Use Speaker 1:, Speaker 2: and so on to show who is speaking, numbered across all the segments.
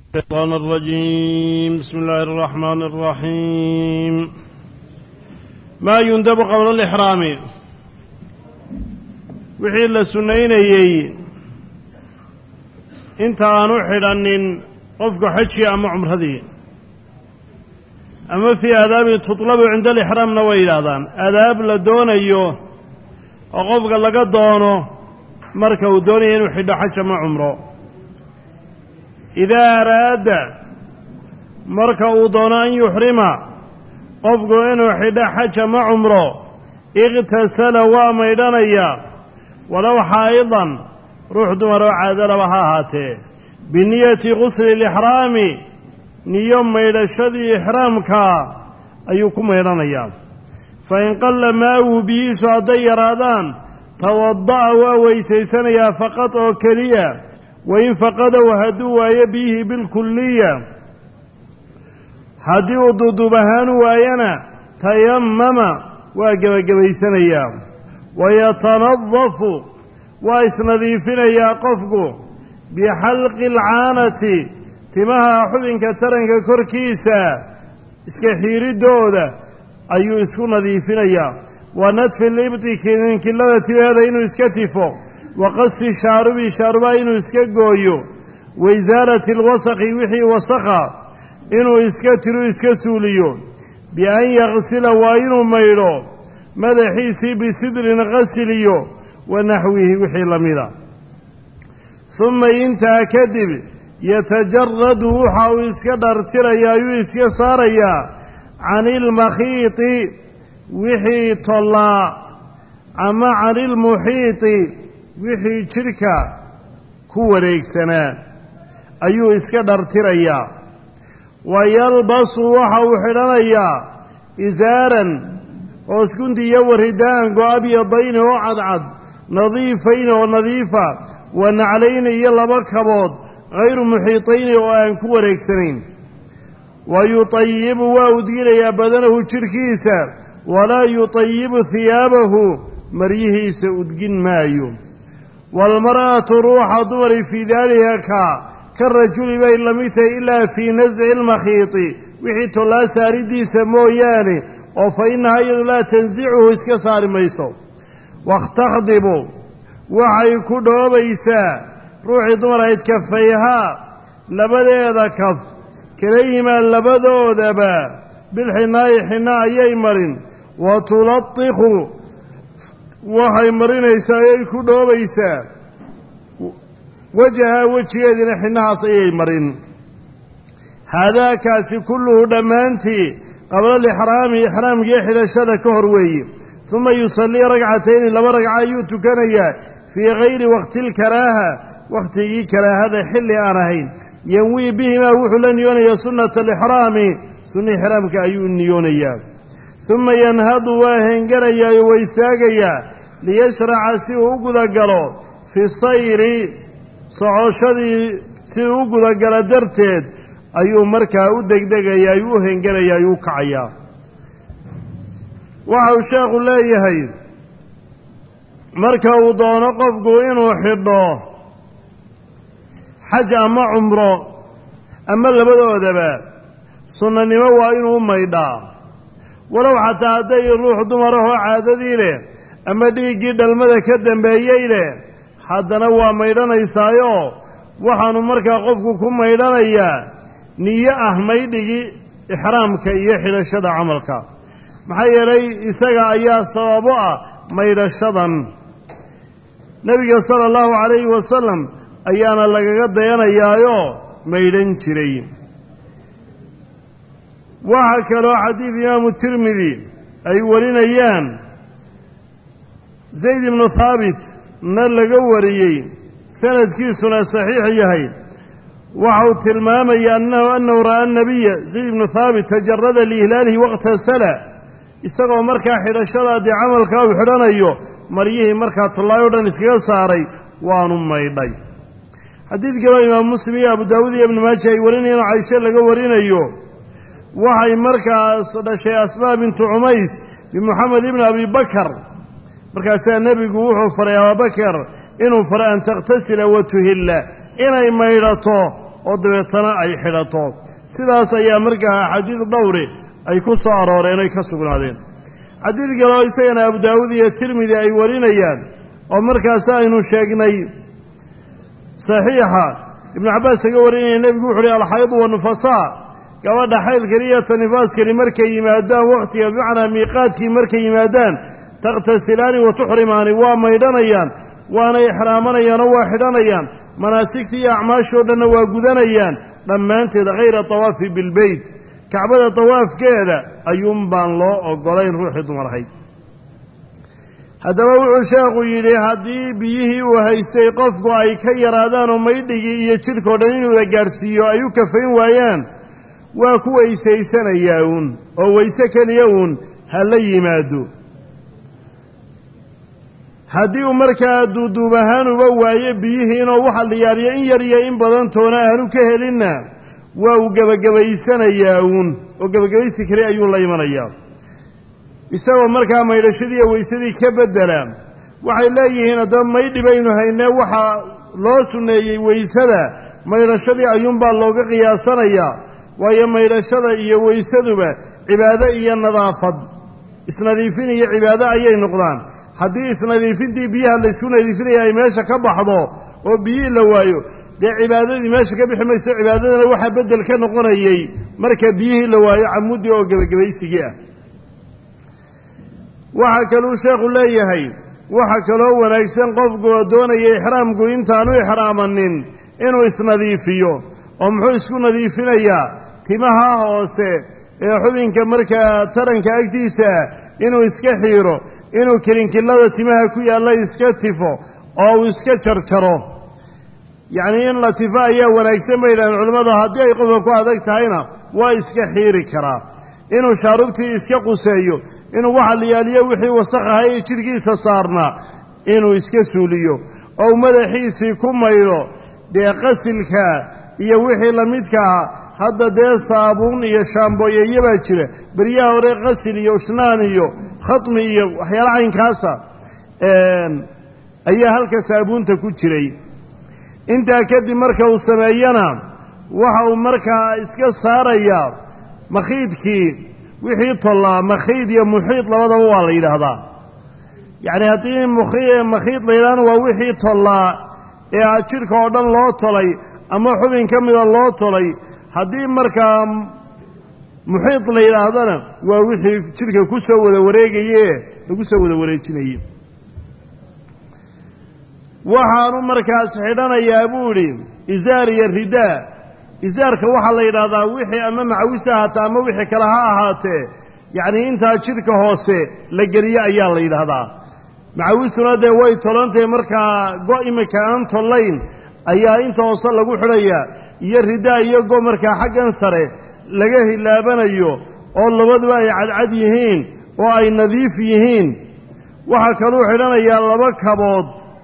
Speaker 1: الشيطان الرجيم. بسم الله الرحمن الرحيم. ما يندب قبل الإحرام وحيل السنينيي انت نوحد أن قفك حجي أما عمر هذه أما في آداب تطلب عند الإحرام نويل هذان آداب لدون أيوه وقفك لقد دونه مركو دوني نوحد حج أما عمره إذا أراد مركو دون أن يحرم قفك نوحد حج أما عمره اغتسل وميدانيا ولو حائضا روح دمر وعادل وهاهاته بنية غسل الإحرام نيوم إلى الشذي إحرامك أيكم إيرانيا فإن قل ماءه بيس عدي رادان توضأ وويسيسانيا فقط وكليا وإن فقد وهدوا يبيه بالكلية هدو ضدبهان وينا تيمم وقبيسانيا ويتنظف وإسنذيفنا يا قفقو بحلق العانة تمها حبنك ترنك كركيسا اسكحيري دودة أيو اسكو نذيفنا يا ونتف الإبتي كلا تبهذا إنو اسكتفو وقص شاربا إنو اسكقويو وإزالة الوسق وحي وسخا إنو اسكترو اسكسوليو بأن يغسل وإنو ميلو مدحيسي بسدر غسليو ونحوه وحي لمذا ثم ينتهى كذب يتجرد وحاو اسكدر تريا يسك صاريا عن المخيط وحي طلع أما عن المحيط وحي شركة كوريك سنة أيو اسكدر تريا ويلبس وحاو حرانيا إزارا واسكنت يوردان وأبيضين وعدعد نظيفين ونظيفة ونعلين يلا بكبود غير محيطين وأن كوريكسنين ويطيب وأدير يا بدنه شركيسا ولا يطيب ثيابه مريه سأدقن مايو والمرأة روح دور في ذلك كالرجل بين لميته إلا في نزع المخيط وحيث لا ساردي سموياني وفإنها لا تنزعه اسكسار ميسو واختخضبوا وحي كدو بيسا روحي دمر يتكفيها لبدا كف كليما لبدو دبا بالحناء حناء يمرن وتلطخ وحي مرين يسا كدو بيسا وجهها وجهها حناء سيمرن هذا كاسي كله دمانتي قبل الإحرام إحرام يحل الشذا كهروي ثم يصلي ركعتين لما ركعة يتكنيا في غير وقت الكراهة وقت كراهة حل آنهين ينوي بهما وحلا يونيا سنة الإحرام سنة إحرام كأيون يونيا ثم ينهض وهنجريا ويستاقيا ليشرع سيوق ذقلو في الصير صعوشدي سيوق ذقل درتد أيو مركا ودقدقيا يوهنجريا يوكعيا waxau sheekhu leeyahay marka uu doono qofku inuu xidho xaj ama cumro ama labadoodaba sunnanimo waa inuu maydhaa walow xataa hadday ruux dumarahoo caadadii leh ama dhiiggii dhalmada ka dambeeyey leh haddana waa maydhanaysaayo waxaanu markaa qofku ku maydhanayaa niyo ah maydhigii ixraamka iyo xidhashada camalka maxaa yeelay isaga ayaa sababo ah maydhashadan nebiga sala allahu calayhi wasalam ayaana lagaga dayanayaayo maydhan jiray waxaa kaloo xadiid imaamu tirmidi ay warinayaan zayd ibnu thaabit na laga wariyey sanadkiisuna saxiix yahay waxau tilmaamaya annahu ra'aa annabiya zayd ibnu thaabit tajarada liihlaalihi waqtasala isagoo markaa xidhashadaadii camalkaa uu xidhanayo maryihii markaa tullaayoo dhan iskaga saaray waanu maydhay xadiid kaloo imaam muslim iyo abu daawuud iyo ibnu maaja ay warinayaan oo cayshe laga warinayo waxay markaas dhashay asmaa bintu cumays bimuxamed ibni abi bakar markaasaa nebigu wuxuu faray abubakar inuu faray an takhtasila wa tuhilla inay maydhato oo dabeetana ay xidhato sidaas ayaa markaa xadiid dhowri ay ku soo arooreen ay ka sugnaadeen xadiid kale oo isagana abu daawuud iyo tirmidi ay warinayaan oo markaas aynu sheegnay saxiixa ibnu cabbaas kaga warinaya nebigu wuxu uhi alxaydu wanufasaa gabadha xaylkani iyo tanifaaskani markay yimaadaan wakhtiga bimacnaa miiqaadkii markay yimaadaan takhtasilaani wa tuxrimaani waa maydhanayaan waana ixraamanayaan oo waa xidhanayaan manaasigta iyo acmaashoo dhanna waa gudanayaan dhammaanteed hayra tawaafi bilbeyt kacbada tawaafkeeda ayuun baan loo oggolayn ruuxii dumar ahayd haddaba wuxuu sheekhu yidhi haddii biyihii uu haystay qofku ay ka yaraadaan oo maydhigii iyo jidhkao dhan inuuda gaadhsiiyo ay u kafayn waayaan waa ku weysaysanayaa uun oo weyse keliya uun ha la yimaado haddii uu markaa duuduub ahaan uba waayo biyihiinoo waxa la yaariyo in yar iyo in badantoona aanu ka helinna waa uu gebagabaysanayaa uun oo gebagabaysi kale ayuu la imanayaa isagoo markaa maydhashadii iyo weysadii ka beddela waxay leeyihiin haddaba maydhi baynu haynee waxaa loo sunneeyey weysada maydhashadii ayuunbaa looga qiyaasanayaa waayo maydhashada iyo weysaduba cibaado iyo nadaafad isnadiifin iyo cibaado ayay noqdaan haddii isnadiifintii biyaha laysku nadiifinaya ay meesha ka baxdo oo biyihii la waayo dee cibaadadii meesha ka bixi mayso cibaadadana waxaa beddel ka noqonayey marka biyihii la waayo camuddii oo gebagabaysigii ah waxaa kaluu sheekhu leeyahay waxa kaloo wanaagsan qofku oo doonaya ixraamku intaanu ixraamanin inuu isnadiifiyo oo muxuu isku nadiifinayaa timaha hoose ee xubinka markaa taranka agtiisa inuu iska xiiro inuu kilinkilada timaha ku yaalla iska tifo oo uu iska jarjaro yacnii in la tifo ayaa wanaagsan bay yidhahdeen culimmadu haddii ay qofka ku adag tahayna waa iska xiiri karaa inuu shaarubtii iska quseeyo inuu waxa liyaaliyo wixii wasakh ahay ee jidhkiisa saarnaa inuu iska suuliyo oo madaxiisii ku maydho dee qasilka iyo wixii la midkaa hadda dee saabuun iyo shaambooyeeyo baa jira beryaha hore qasil iyo ushnaan iyo khatmi iyo waxyaala caynkaasa ayaa halka saabuunta ku jiray intaa kadib marka uu sameeyana waxa uu markaa iska saarayaa makhiidkii wixii tollaa makhiid iyo muxiid labadaba waa la yidhaahdaa yacni haddii makhiid la yidhahdana waa wixii tollaa ee jidhka oo dhan loo tolay ama xubin ka mida loo tolay haddii markaa muxiid la yidhaahdana waa wixii jidhka ku soo wada wareegayee lagu soo wada wareejinayey waxaanu markaas xidhanayaa buu idhi izaar iyo ridaa izaarka waxaa la yidhaahdaa wixii ama macawis ahaatee ama wixii kale ha ahaatee yacnii intaa jidhka hoose la geliyo ayaa la yidhaahdaa macawistuna dee way tolantahe markaa go' imika aan tollayn ayaa inta hoose lagu xidhayaa iyo ridaa iyo go' markaa xaggan sare laga hilaabanayo oo labaduba ay cadcad yihiin oo ay nadiif yihiin waxaa kaluu xidhanayaa laba kabood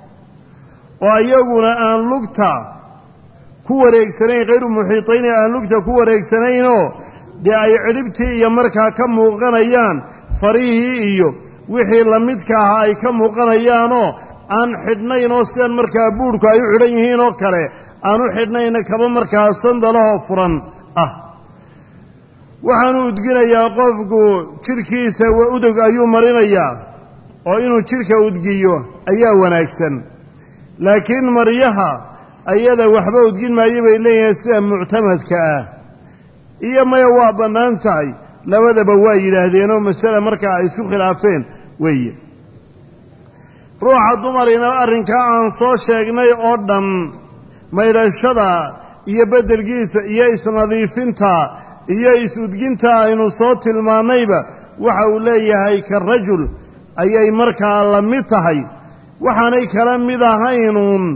Speaker 1: oo iyaguna aan lugta ku wareegsanayn hayru muxiitayn ee aan lugta ku wareegsanaynoo dee ay cidhibtii iyo markaa ka muuqanayaan farihii iyo wixii la midka ahaa ay ka muuqanayaanoo aan xidhnayn oo sidan markaa buudhku ay u xidhan yihiin oo kale aan u xidhnayna kaba markaa sandalahoo furan ah waxaanu udginayaa qofku jidhkiisa udug ayuu marinayaa oo inuu jidhka udgiyo ayaa wanaagsan laakiin maryaha ayada waxba udgin maayo bay leeyihiin sida muctamadka ah iyo maya waa bannaan tahay labadaba waa yidhaahdeenoo masale markaa ay isku khilaafeen weeye ruuxa dumarina arrinkaa aan soo sheegnay oo dhan maydhashada iyo beddelkiisa iyo isnadiifinta iyo is-udginta aynu soo tilmaannayba waxa uu leeyahay ka rajul ayay markaa la mid tahay waxaanay kala mid ahaynuun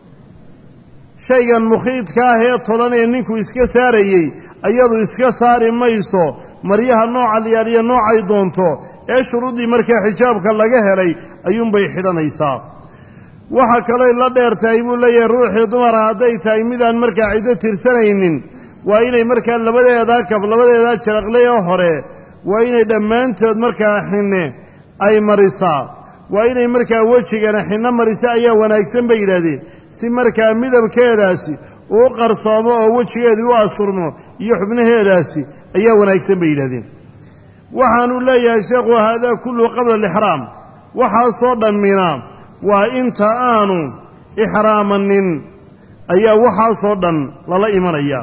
Speaker 1: shaygan mukhiidka ah ee tolan ee ninku iska saarayey ayadu iska saari mayso maryaha nooca liyaaliya noocay doonto ee shuruuddii markaa xijaabka laga helay ayuunbay xidhanaysaa waxa kaley la dheer tahay buu leeyahay ruuxii dumara hadday tahay midaan markaa ciddo tirsanaynin waa inay markaa labadeedaa kaf labadeedaa jaraqley oo hore waa inay dhammaantood markaa xinne ay marisaa waa inay markaa wejigana xinno marisa ayaa wanaagsan bay yidhaahdeen si markaa midabkeedaasi uu qarsoomo oo wejigeedii u asurmo iyo xubnaheedaasi ayaa wanaagsan bay yidhahdeen waxaanu leeyahay sheekhu haadaa kulluhu qabla alixraam waxaasoo dhammina waa inta aanu ixraamanin ayaa waxaasoo dhan lala imanayaa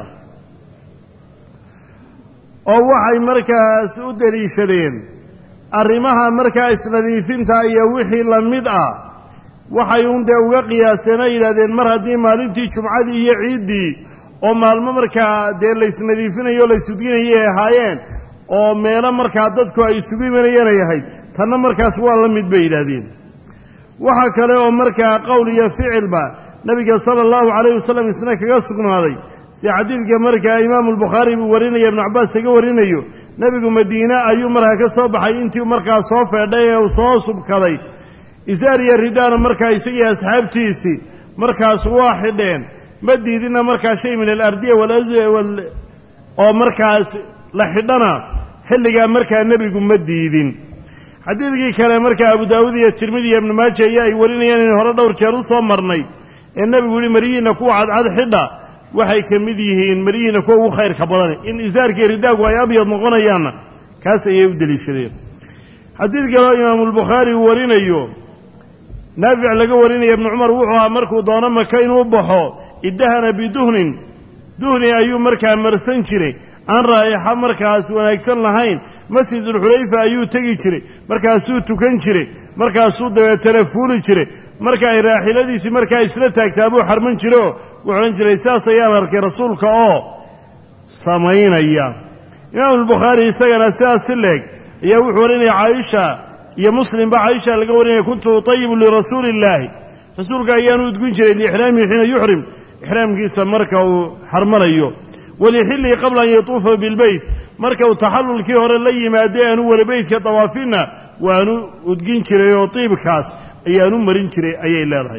Speaker 1: oo waxay markaas u deliishadeen arrimaha markaa isnadiifinta iyo wixii la mid ah waxay un dee uga qiyaaseen ay yidhahdeen mar haddii maalintii jumcadii iyo ciiddii oo maalmo markaa dee laysnadiifinayo o laysudginayay ay ahaayeen oo meelo markaa dadku ay isugu imanayeen ay ahayd tanna markaas waa la mid bay yidhaahdeen waxaa kale oo markaa qowl iyo ficilba nebiga sala allahu calayhi wasallam isna kaga sugnaaday si xadiidka markaa imaamu albukhaari buu warinaya ibnu cabbaas kaga warinayo nebigu madiine ayuu markaa ka soo baxay intii markaa soo feedhay ee uu soo subkaday isaar iyo ridaana markaa isagii asxaabtiisii markaas waa xidheen ma diidina markaa shay min alardiya oo markaas la xidhana xilligaa markaa nebigu ma diidin xadiidkii kale markaa abu daawuud iyo tirmidi iyo ibnu maaja ayaa ay warinayaan inay hore dhowr jeer u soo marnay ee nebigu yihi maryihiinna kuwa cadcad xidha waxay ka mid yihiin maryihiinna kuwa ugu khayrka badan in isaarkiiyo ridaagu ay abyad noqonayaanna kaas ayay u deliishadeen xadiid kaleo imaamulbukhaari uu warinayo naafic laga warinaya ibnu cumar wuxuu ahaa markuu doono maka inuu baxo iddahana biduhnin duhni ayuu markaa marsan jiray aan raa'ixa markaas wanaagsan lahayn masjidulxulayfa ayuu tegi jiray markaasuu tukan jiray markaasuu dabeetana fuuli jiray marka ay raaxiladiisii markaa isla taagtaa buu xarman jire oo wuxuu odhan jiray saas ayaan arkay rasuulka oo samaynaya imaamulbukhaari isagana sidaas si leeg ayaa wuxuu warinaya caaisha iyo muslimba caaisha laga warinaya kuntu utayibu lirasuuli illaahi rasuulka ayaanu udgun jiray liixraamihi xiina yuxrim ixraamkiisa marka uu xarmanayo walixillihi qabla an yatuufa bilbeyt marka uu taxallulkii hore la yimaadee aanu weli beytka dawaafinna waanu udgin jiray oo tiibkaas ayaanu marin jiray ayay leedahay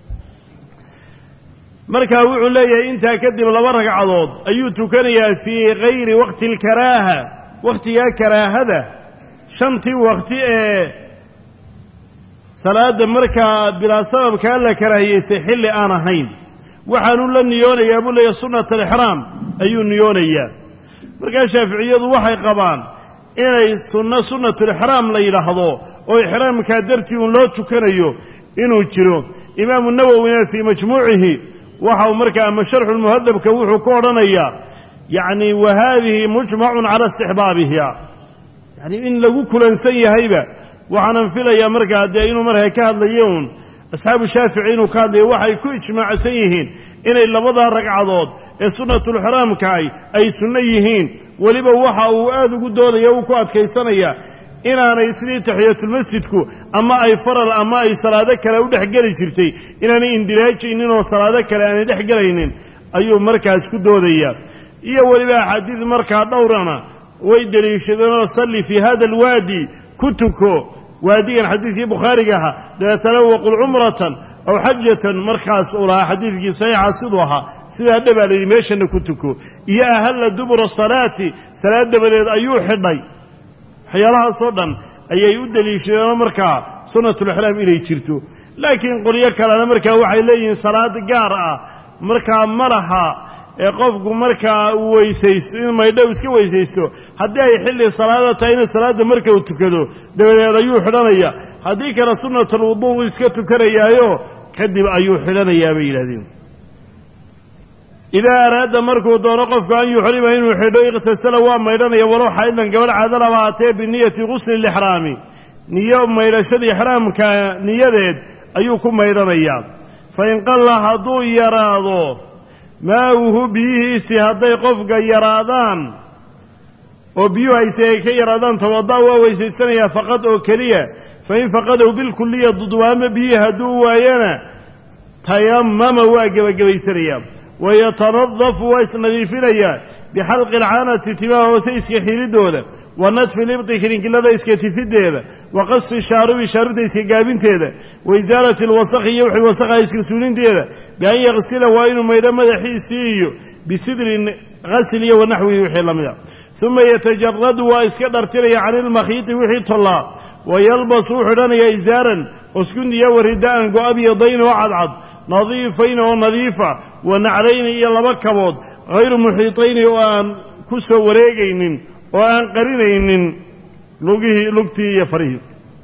Speaker 1: markaa wuxuu leeyahay intaa kadib 2 ragcadood ayuu tukanayaa fii kayri waqti alkaraaha wakhtigaa karaahada 5tii waqti ee salaada markaa bilaa sababkaa la karaahiyeysay xilli aan ahayn waxaanu la niyoonayaa buu leeyahay sunnat alixraam ayuu niyoonayaa markaa shaaficiyadu waxay qabaan inay sunnatulixraam la yidhaahdo oo ixraamkaa dartii uun loo tukanayo inuu jiro imaamu nawowina fii majmuucihi waxa uu markaa ama sharxulmuhadabka wuxuu ku odhanayaa yacni wa haadihi mujmacun cala istixbaabiha yacni in lagu kulansan yahayba waxaanan filayaa markaa dee inuu markaa ka hadlayo uun asxaabu shaafici inuu ka hadlayo waxay ku ijmaacsan yihiin inay 2 ragcadood ee sunnatulixraamka ay sunno yihiin weliba waxa uu aad ugu doodaya uu ku adkaysanaya inaanay sidii taxiyatulmasjidku ama ay faral ama ay salaado kale u dhexgeli jirtay inaanay indiraajaynin oo salaado kale aanay dhexgelaynin ayuu markaas ku doodayaa iyo weliba axaadiid markaa dhowrana way deliishadeenoo salli fii hada alwaadi ku tuko waadigan xadiidkii bukhaariga ahaa dabeetana waqul cumratan aw xajatan markaas uu lahaa xadiidkii saxiixa siduu ahaa sidaa dhabaa layidhi meeshana ku tuko iyo ahalla dubura salaati salaad dabadeed ayuu xidhay waxyaalahaasoo dhan ayay u deliishadeenoo markaa sunnatulixraam inay jirto laakiin qolyo kalena markaa waxay leeyihiin salaad gaar ah markaa ma laha ee qofku markaa uu weysaysto in maydho iska weysaysto haddii ay xilli salaada tahay in salaadda marka uu tukado dabadeed ayuu xidhanaya haddii kale sunnatulwuduu iska tukanayaayo kadib ayuu xidhanayaa bay yidhahdeen idaa araada markuu doono qofku an yuxrima inuu xidho iqhtasala waa maydhanaya walow xaydlan gabadh caadalaba haatee biniyati gusli lixraami niyo maydhashada ixraamka niyadeed ayuu ku maydhanayaa fa in qalla hadduu yaraado maa'uhu biyihiisii hadday qofka yaraadaan oo biyuhu ayse ay ka yaraadaan tawada waa weysaysanayaa faqad oo keliya fa in faqadahu bilkuliya dudwaamo biyihii hadduu waayana tayamama waa gebagabaysanayaa wayatanadafu waa isnadiifinayaa bixalqi alcaanati timaha hoose iska xidhidooda wa nadfi libti kirinkilada iska tifiddeeda wa qasi shaarubi shaarubta iska gaabinteeda wa isaalati alwasakhi iyo wixii wasakha iska suulinteeda bian yaksila waa inuu maydho madaxiisii iyo bisidrin ghasil iyo wanaxwihi wixii la mida uma yatajaradu waa iska dhartiraya cani ilmakhiiti wixii tollaa wayalbasu u xidhanaya isaaran oskundiya warida'an go-abyadayn oo cadcad nadiifayn oo nadiifa ونعلين إيا لبا كبود غير محيطين وأن كسو وريقين وأن قرينين لقتي يفريه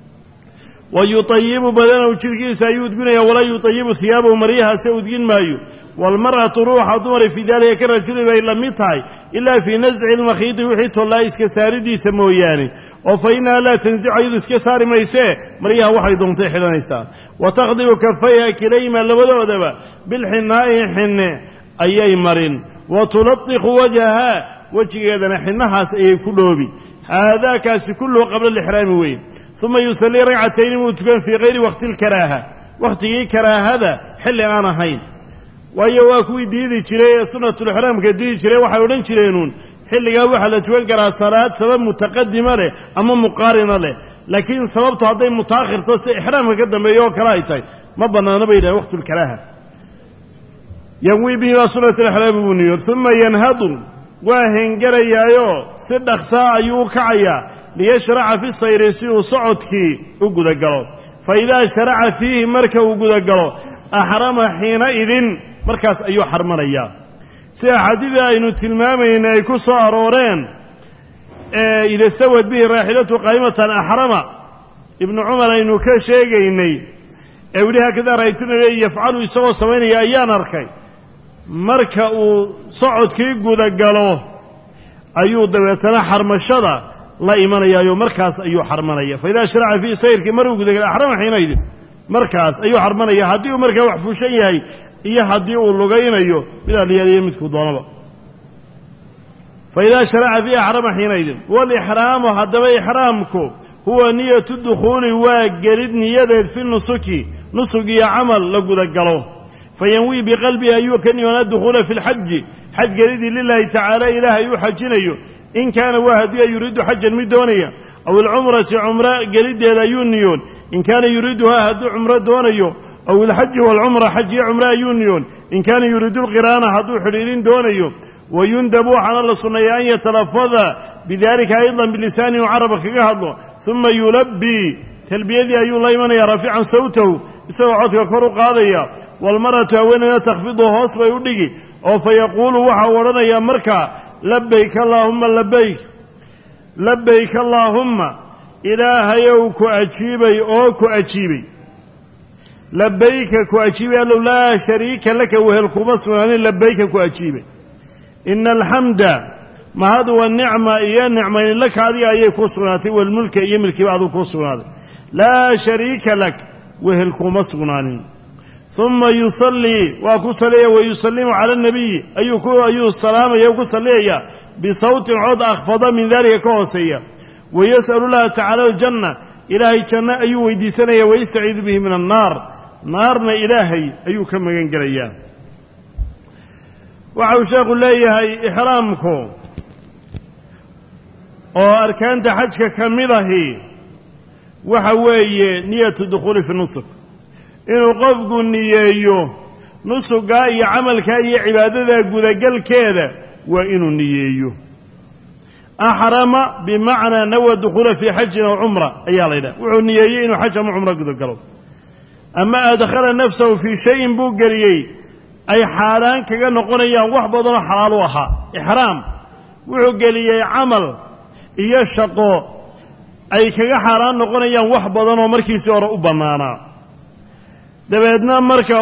Speaker 1: ويطيب بدنه وشركي سيود بنا ولا يطيب ثيابه مريها سيود مايو والمرأة روح ضمر في ذلك كالرجل بين لميتهاي إلا في نزع المخيط يحيط الله إسكساردي سموياني وفإنها لا تنزع أيضا إسكسار ميساه مريها وحي ضمطيح لنساء وتغضب كفيها كليما لبدو دبا بالحناء حنة أي مرين وتلطخ وجهها وجه هذا حنها سأي كلوبي هذا كاس كله قبل الإحرام وين ثم يصلي ركعتين متكن في غير وقت الكراهة وقت كراهة هذا حل أنا هين ويواكوي ديدي جري سنة الإحرام كديدي جري وحاولن جرينون حل جاوا حلت وقرا صلاة سبب متقدمة له أما مقارنة له لكن سبب تعطي متأخر توس إحرام قدم بيو كراهتي ما بنا نبي له وقت الكراهة يوي به سنة الإحرام بنيور ثم ينهض وهن جري يايو صدق ساعة يوكعيا ليشرع في السيرسي وصعدك وجود الجلو فإذا شرع فيه مركب وجود الجلو أحرم حينئذ مركز أيو حرمانيا سيحدث أن تلمامين يكسو أرورين إذا استوت به راحلته قائمة أحرم ابن عمر إنه كشيء أوليها كذا رأيتنا يفعلوا يسوى سوين يا أيان أركي مركب صعد كي قد قالوا أيو دويتنا حرم الشرع لا إيمان يا مركز أيو حرمانيا فإذا شرع في سير كمرو قد قال أحرم حينئذ مركز أيو حرمانيا هديو مركب وحفوشي هاي إيا هديو اللغين أيو بلا ليالي متكو ضانبا فإذا شرع في أحرم حينئذ والإحرام هدب إحرامكو هو نية الدخول وقرد نية في نسك يا عمل لقد قالوه فينوي بقلبه أيو كان ينال الدخول في الحج حج قرد لله تعالى إله أيو حجين أيو إن كان واحد يريد حجا مدونيا أو العمرة عمراء قرد لا يونيون إن كان يريدها هدو عمراء دونيو أو الحج والعمرة حج عمراء يونيون إن كان يريد القرانة هدو حريرين دونيو ويندبوا عن الله سنة أن يتلفظ بذلك أيضا بلسانه وعربك كهضو ثم يلبي تلبية أي الله من يرفع صوته يسوي عطك كرق هذا والمرأة وين تخفضه هصبة يدقي أو فيقول وحورنا يا مركا لبيك اللهم لبيك لبيك اللهم إلهي كأجيبي أو كأجيبي لبيك كأجيبي قالوا لا شريك لك وهي القبص لبيك كأجيبي إن الحمد ما هذا والنعمة إيا النعمة لك هذه أي كسرناتي والملك أي ملك بعض كسرناتي لا شريك لك وهي القبص ثم يصلي وكسلي ويسلم على النبي أيو السلام أيو كسلي بصوت عود أخفض من ذلك كوسية ويسأل الله تعالى الجنة إلهي جنة أيو ويدي سنة ويستعيذ به من النار نارنا إلهي أيو كما ينقريا وعوشاق الله إحرامكم وأركان حجك كمله وحوي نية الدخول في النسك إنه قفق النية نسك أي عمل كأي عبادة قد كذا وإنه النية أحرم بمعنى نوى الدخول في حج أو عمرة أيها ليلة وعنية إنه حج أو عمرة قد قلب أما أدخل نفسه في شيء بوغريي أي حالان كأن نقول إياه وحبضنا حلالوها إحرام وعقلي عمل يشقو أي كأن حالان نقول إياه وحبضنا ومركي سورة أبنانا دبعدنا مركا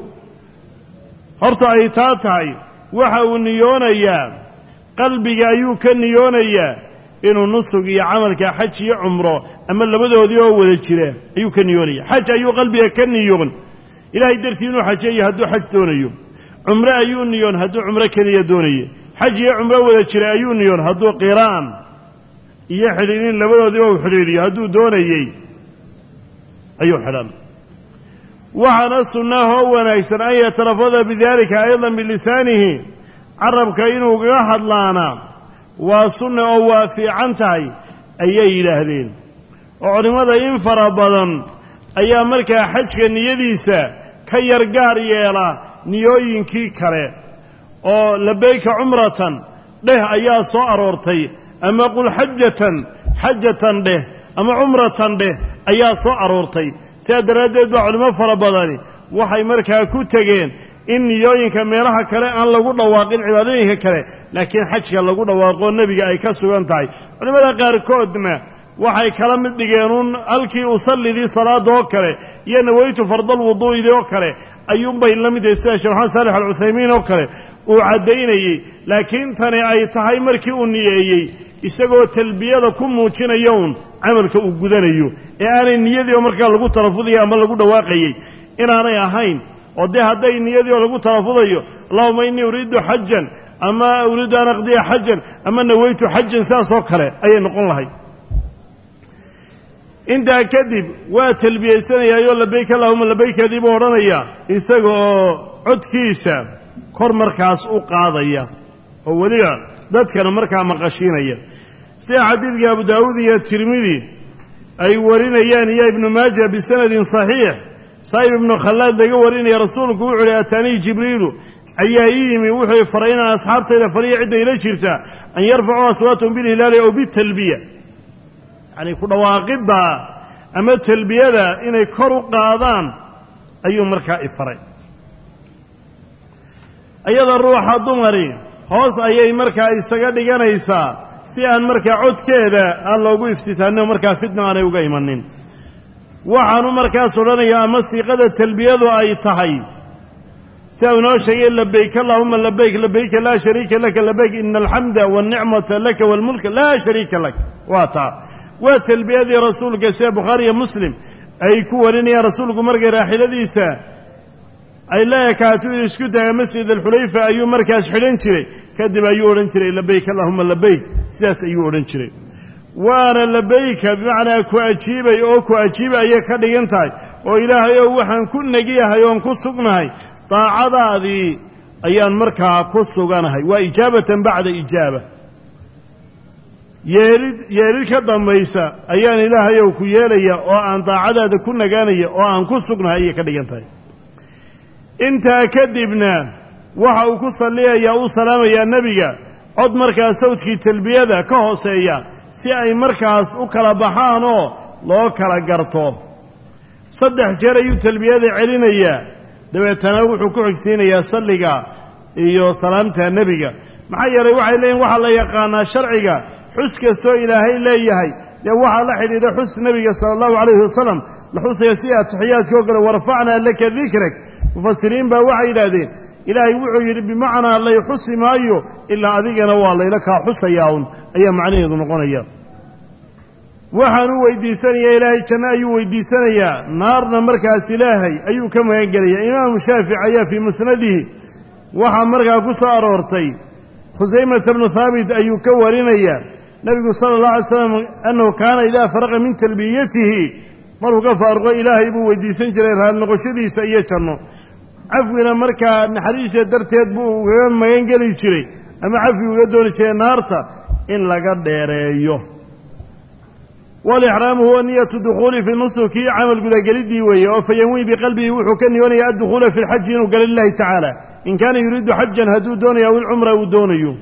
Speaker 1: هرطا أي تاتاي وحاو النيون إياه قلبي أيو كالنيون إياه إنه نصق يعمل كحج عمره أما اللي بدأ ذي أول الشراء أيو كالنيون إياه حج أيو قلبي كالنيون إلهي درتينو حج يهدو حج دونيو عمره أيو نيون هدو عمره كنية دونية حج عمره ولا الشراء أيو نيون هدو قيران إياه حليلين اللي بدأ ذي أول حليلي هدو دونيي أيو حلال وحنصنا هو نيسر أن يتلفظ بذلك أيضا بلسانه عرب كأنه قاحد لنا وصنة ووافي عنتهي أي إلهذين وعلماذا ينفر بضا أي مركا حجك نيديسا كي يرقار يلا نيوين كي كري ولبيك عمرة له أيا صار ورتي أما قل حجة له أما عمرة له أيا صار ورتي سيادة ردد وعلماء فربضاني وحي مركا كتغين in niyooyinka meelaha kale aan lagu dhawaaqin cibaadooyinka kale laakiin xajka lagu dhawaaqo nebiga ay ka sugan tahay culimmada qaarkoodna waxay kala mid dhigeenuun halkii usallidii salaadoo kale iyo nawaytu fardal wuduu'idii oo kale ayuunbay la mid yahay sida sheekh maxamed saalix alcuthaymiin oo kale uu caddaynayey laakiin tani ay tahay markii uu niyeeyey isagoo talbiyada ku muujinaya uun camalka uu gudanayo ee aanay niyadii oo markaa lagu talafudayo ama lagu dhawaaqayey inaanay ahayn oo dee hadday niyadii oo lagu talafudayo allahuma innii uriidu xajan ama uriidu an aqdiya xajan ama nawaytu xajan sidaasoo kale ayay noqon lahayd intaa kadib waa talbiyaysanayaayo labayk allahuma labaykadii buu odhanayaa isaga oo codkiisa kor markaas u qaadaya oo weliba dadkana markaa maqashiinaya sida xadiidka abu daawuud iyo tirmidi ay warinayaan iyo ibnu maaja bisanadin saxiix saa'ib ibnu khallaad laga warinaya rasuulku wuxuu uhi ataanii jibriilu ayaa ii yimi wuxuu faray inaan asxaabtayda fariya cidda ila jirta an yarfacuu aswaatahum bilhilaali aw bitalbiya yacni ku dhawaaqidda ama talbiyada inay kor u qaadaan ayuu markaa i faray iyada ruuxa dumari hoos ayay markaa isaga dhiganaysaa si aan markaa codkeeda aan loogu iftitaanin oo markaa fitna aanay uga imanin waxaanu markaas odhanayaa ama siiqada talbiyadu ay tahay sida inoo sheegay labayk allahuma labayk labayka laa shariika laka labayk ina alxamda wاlnicmata laka wاlmulka laa shariika lak waa taa waa talbiyadii rasuulka sida bukhaari iyo muslim ay ku warinayaan rasuulku markay raaxiladiisa ay la ekaato isku taga masjid alxulayfa ayuu markaas xidhan jiray kadib ayuu odhan jiray labayk allahuma labayk sidaas ayuu odhan jiray waana labayka bimacnaa ku ajiibay oo ku ajiiba ayay ka dhigan tahay oo ilaahay oo waxaan ku negiyahay oon ku sugnahay daacadaadii ayaan markaa ku suganahay waa ijaabatan bacda ijaaba yeelid ka dambaysa ayaan ilaahayow ku yeelaya oo aan daacadaada ku nagaanaya oo aan ku sugnahay ayay ka dhigan tahay intaa kadibna waxa uu ku salliyayaa uu salaamayaa nebiga cod markaas sawdkii talbiyada ka hooseeya si ay markaas u kala baxaan oo loo kala garto 3 jeer ayuu talbiyada celinayaa dabeetana wuxuu ku xigsiinayaa salliga iyo salaamta nebiga maxaa yeelay waxay leeyihin waxaa la yaqaanaa sharciga xus kastoo ilaahay leeyahay dee waxaa la xidhiidha xus nebiga sala allahu calayhi wasalam la xusaya si atixiyaadka oo kale warafacnaa laka dikrak mufasiriin baa waxay yidhaahdeen ilaahay wuxuu yidhi bimacnaa lay xusi maayo ilaa adigana waa layla kaa xusayaa un ayaa macnaheedu noqonaya waxaanu weydiisanayaa ilaahay janno ayuu weydiisanayaa naarna markaas ilaahay ayuu ka magan gelayaa imaamu shaafici ayaa fii musnadihi waxaa markaa ku soo aroortay khusaymata bnu haabit ayuu ka warinayaa nebigu sala allah alay slam annahu kaana idaa faraqa min talbiyatihi markuu ka faaruqo ilaahay buu weydiisan jiray raali noqoshadiisa iyo janno cafwina markaa naxariista darteed buu ugaga magan geli jiray ama cafwi uga dooni jiray naarta in laga dheereeyo walixraamu huwa niyatu dukhuuli fi nusuki camal gudagelidii weeye oo fayanwii biqalbihi wuxuu ka niyoonaya addukhuula fi lxaji inuu galo lilahi tacaala in kaana yuriidu xajan hadduu doonayo aw ilcumra uu doonayo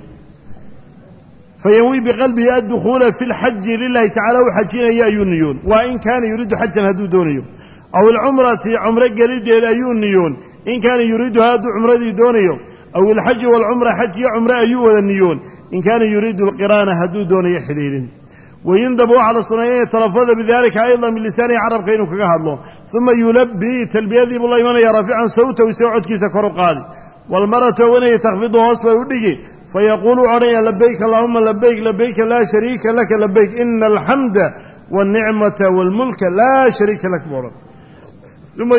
Speaker 1: fayanwii biqalbihi addukhuula fi lxaji lilahi tacala u xajinaya ayuu niyoon waa in kaana yuriidu xajan hadduu doonayo aw ilcumrati cumro gelideed ayuu niyoon in kaana yuriiduha hadduu cumradii doonayo aw ilxaji waalcumra xaj iyo cumre ayuu wada niyoon in kaana yuriidu alqiraana hadduu doonayo xidhiidhin wayundabu waxaa la suneeya in yatalafada bidalika aydan bilisaanihi carabka inuu kaga hadlo uma yulabii talbiyadii buu la imanaya raafican sawtahu isagoo codkiisa kor u qaadi waalmaratu haweenaya takfidu hoos bay u dhigi fayaquulu wuxu odhanaya labayk allahuma labayk labayka laa shariika laka labayk ina alxamda wاlnicmata wاlmulka laa shariika lak buu odhan uma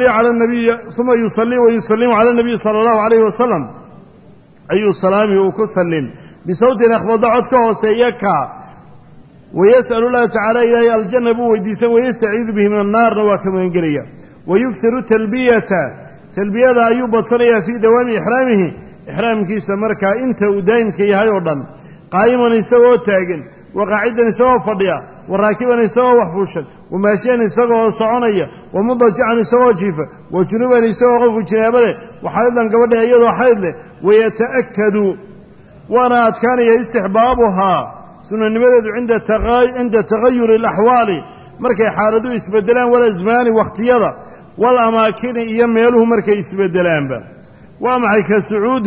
Speaker 1: yusalii wayusalimu cala nabiyi sala allahu calayhi wasalam ayuu salaami uu ku sallim bisawtin akhfada cod ka hooseeya ka wayas'alu llaha tacaala ilaahay aljanna buu weydiisan wayastaciidu bihi min annaarna waa ka magan gelaya wayughiru talbiyada ayuu badsanayaa fii dawaami ixraamihi ixraamkiisa markaa inta uu daa'imka yahay oo dhan qaa'iman isagoo taagan waqaacidan isagoo fadhiya waraakiban isagoo wax fuushan wamaashiyan isagoo soconaya wamudajican isagoo jiifa wajunuban isagoo qofku jinaabade waxaydlan gabadha iyadoo xayd leh wayata'akadu waana adkaanaya istixbaabuhaa sunanimadeedu cinda tagayuri alaxwaali markay xaaladuhu isbedelaan walasmaani wakhtiyada walamaakini iyo meeluhu markay isbedelaanba ومعي كسعود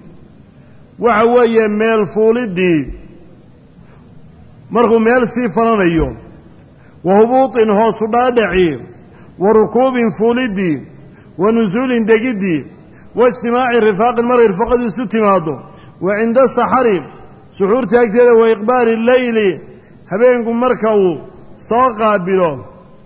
Speaker 1: وعوية ميل فولدي مرغو ميل سيفرانيو وهبوط هو صدادعي وركوب فولدي ونزول دقدي واجتماع الرفاق المرء فقد ستماده وعند السحر سحور تاكتده وإقبال الليل هبينكم مركو ساقا بلو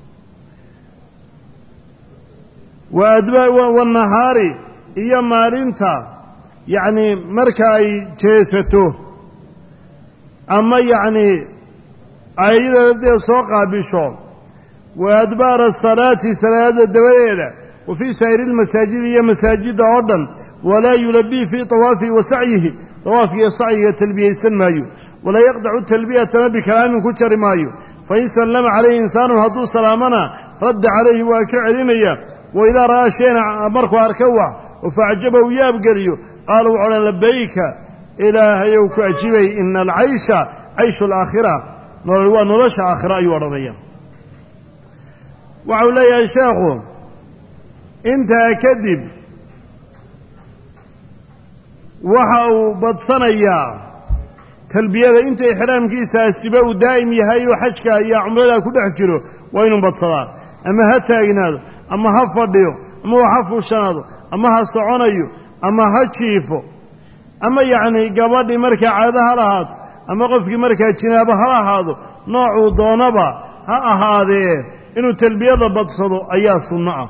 Speaker 1: وأدباء والنهار إيا مالنتا يعني مركاي جيسته أما يعني أيضا يبدأ ساقا بشو وأدبار الصلاة صلاة الدوائر وفي سائر المساجد هي مساجد أردن ولا يلبي في طوافه وسعيه طوافه سعيه تلبية سنمايو ولا يقدع التلبية بكلام كتر مايو فإن سلم عليه إنسان هدو سلامنا رد عليه وكعلينيا وإذا رأى شيئا أمرك أركوه وفعجبه يابقليه قالوا على لبيك إلهي وكأجيبي إن العيش عيش الآخرة ونرش آخرة يورنيا وعلي يا شيخ انت كذب وحاو بدصنيا تلبية انت إحرام كيسا السباو دائم يهيو حجك يا عمرنا كل حجره وينهم بدصنا أما هتاقناد أما هفرديو أما هفو شنادو أما هالصعونيو أما هاتشيفو أما يعني قبضي مركة عادها لهات أما قفك مركة جنابها لهاتو نوع دونبا هذه إنه تلبية بدصدو أيها صنعه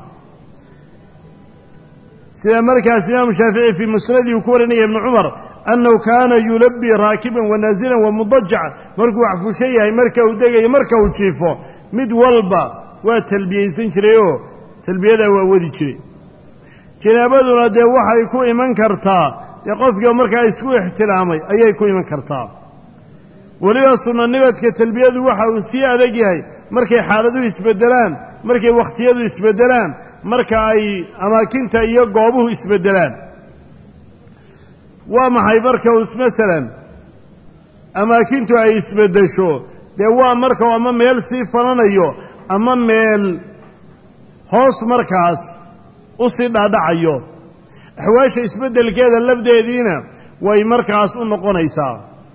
Speaker 1: سيدا مركز إمام الشافعي في مسنده وكورني ابن عمر أنه كان يلبي راكبا ونازلا ومضجعا مركو عفو شيئا مركو ودقا مركو تشيفو مد والبا وتلبية سنشريو تلبية دا وودي شري جنابادنا دي وحا يكون من كرتا يقفك مركا يسكو احتلامي أي يكون من كرتا وليا صنع النبات كتلبية وحا وسيا ذاكي مركا حالدو يسبدلان مركا وقتيادو يسبدلان marka ay amaakinta iyo goobuhu isbedelaan waa maxay marka ismasalan amaakintu ay isbedesho dee waa marka ama meel sii fananayo ama meel hoos markaas u sii dhaadhacayo axwaasha isbedelkeeda lafdeediina way markaas u noqonaysaa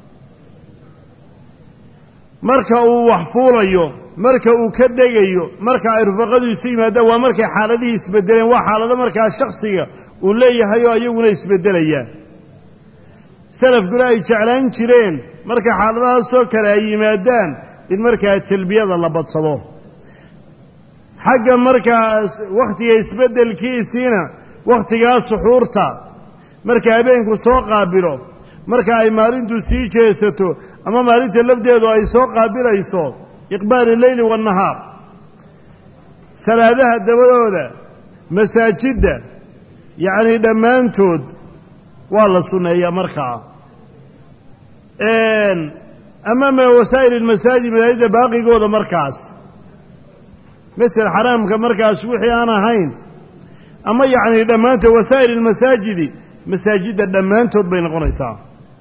Speaker 1: marka uu wax fuulayo marka uu ka degayo marka ay rufaqadiisu yimaadaan waa markay xaaladihi isbedeleen waa xaalado markaa shakhsiga uu leeyahay oo ayaguna isbedelayaan salafkuna ay jeclaan jireen marka xaaladahaasoo kale ay yimaadaan in markaa talbiyada la badsado xagga markaas wakhtiga isbedelkiisiina wakhtigaas suxuurta marka habeenku soo qaabilo marka ay maalintu sii jeesato ama maalinta lafdeedu ay soo qaabilayso إقبال الليل والنهار سلادها الدولة مساجد يعني دمانتود والله سنة يا مركعة أمام وسائل المساجد من هذا باقي قوة مركز مثل الحرام كمركز وحي أنا هين أما يعني دمانت وسائل المساجد مساجد دمانتود بين قنيسان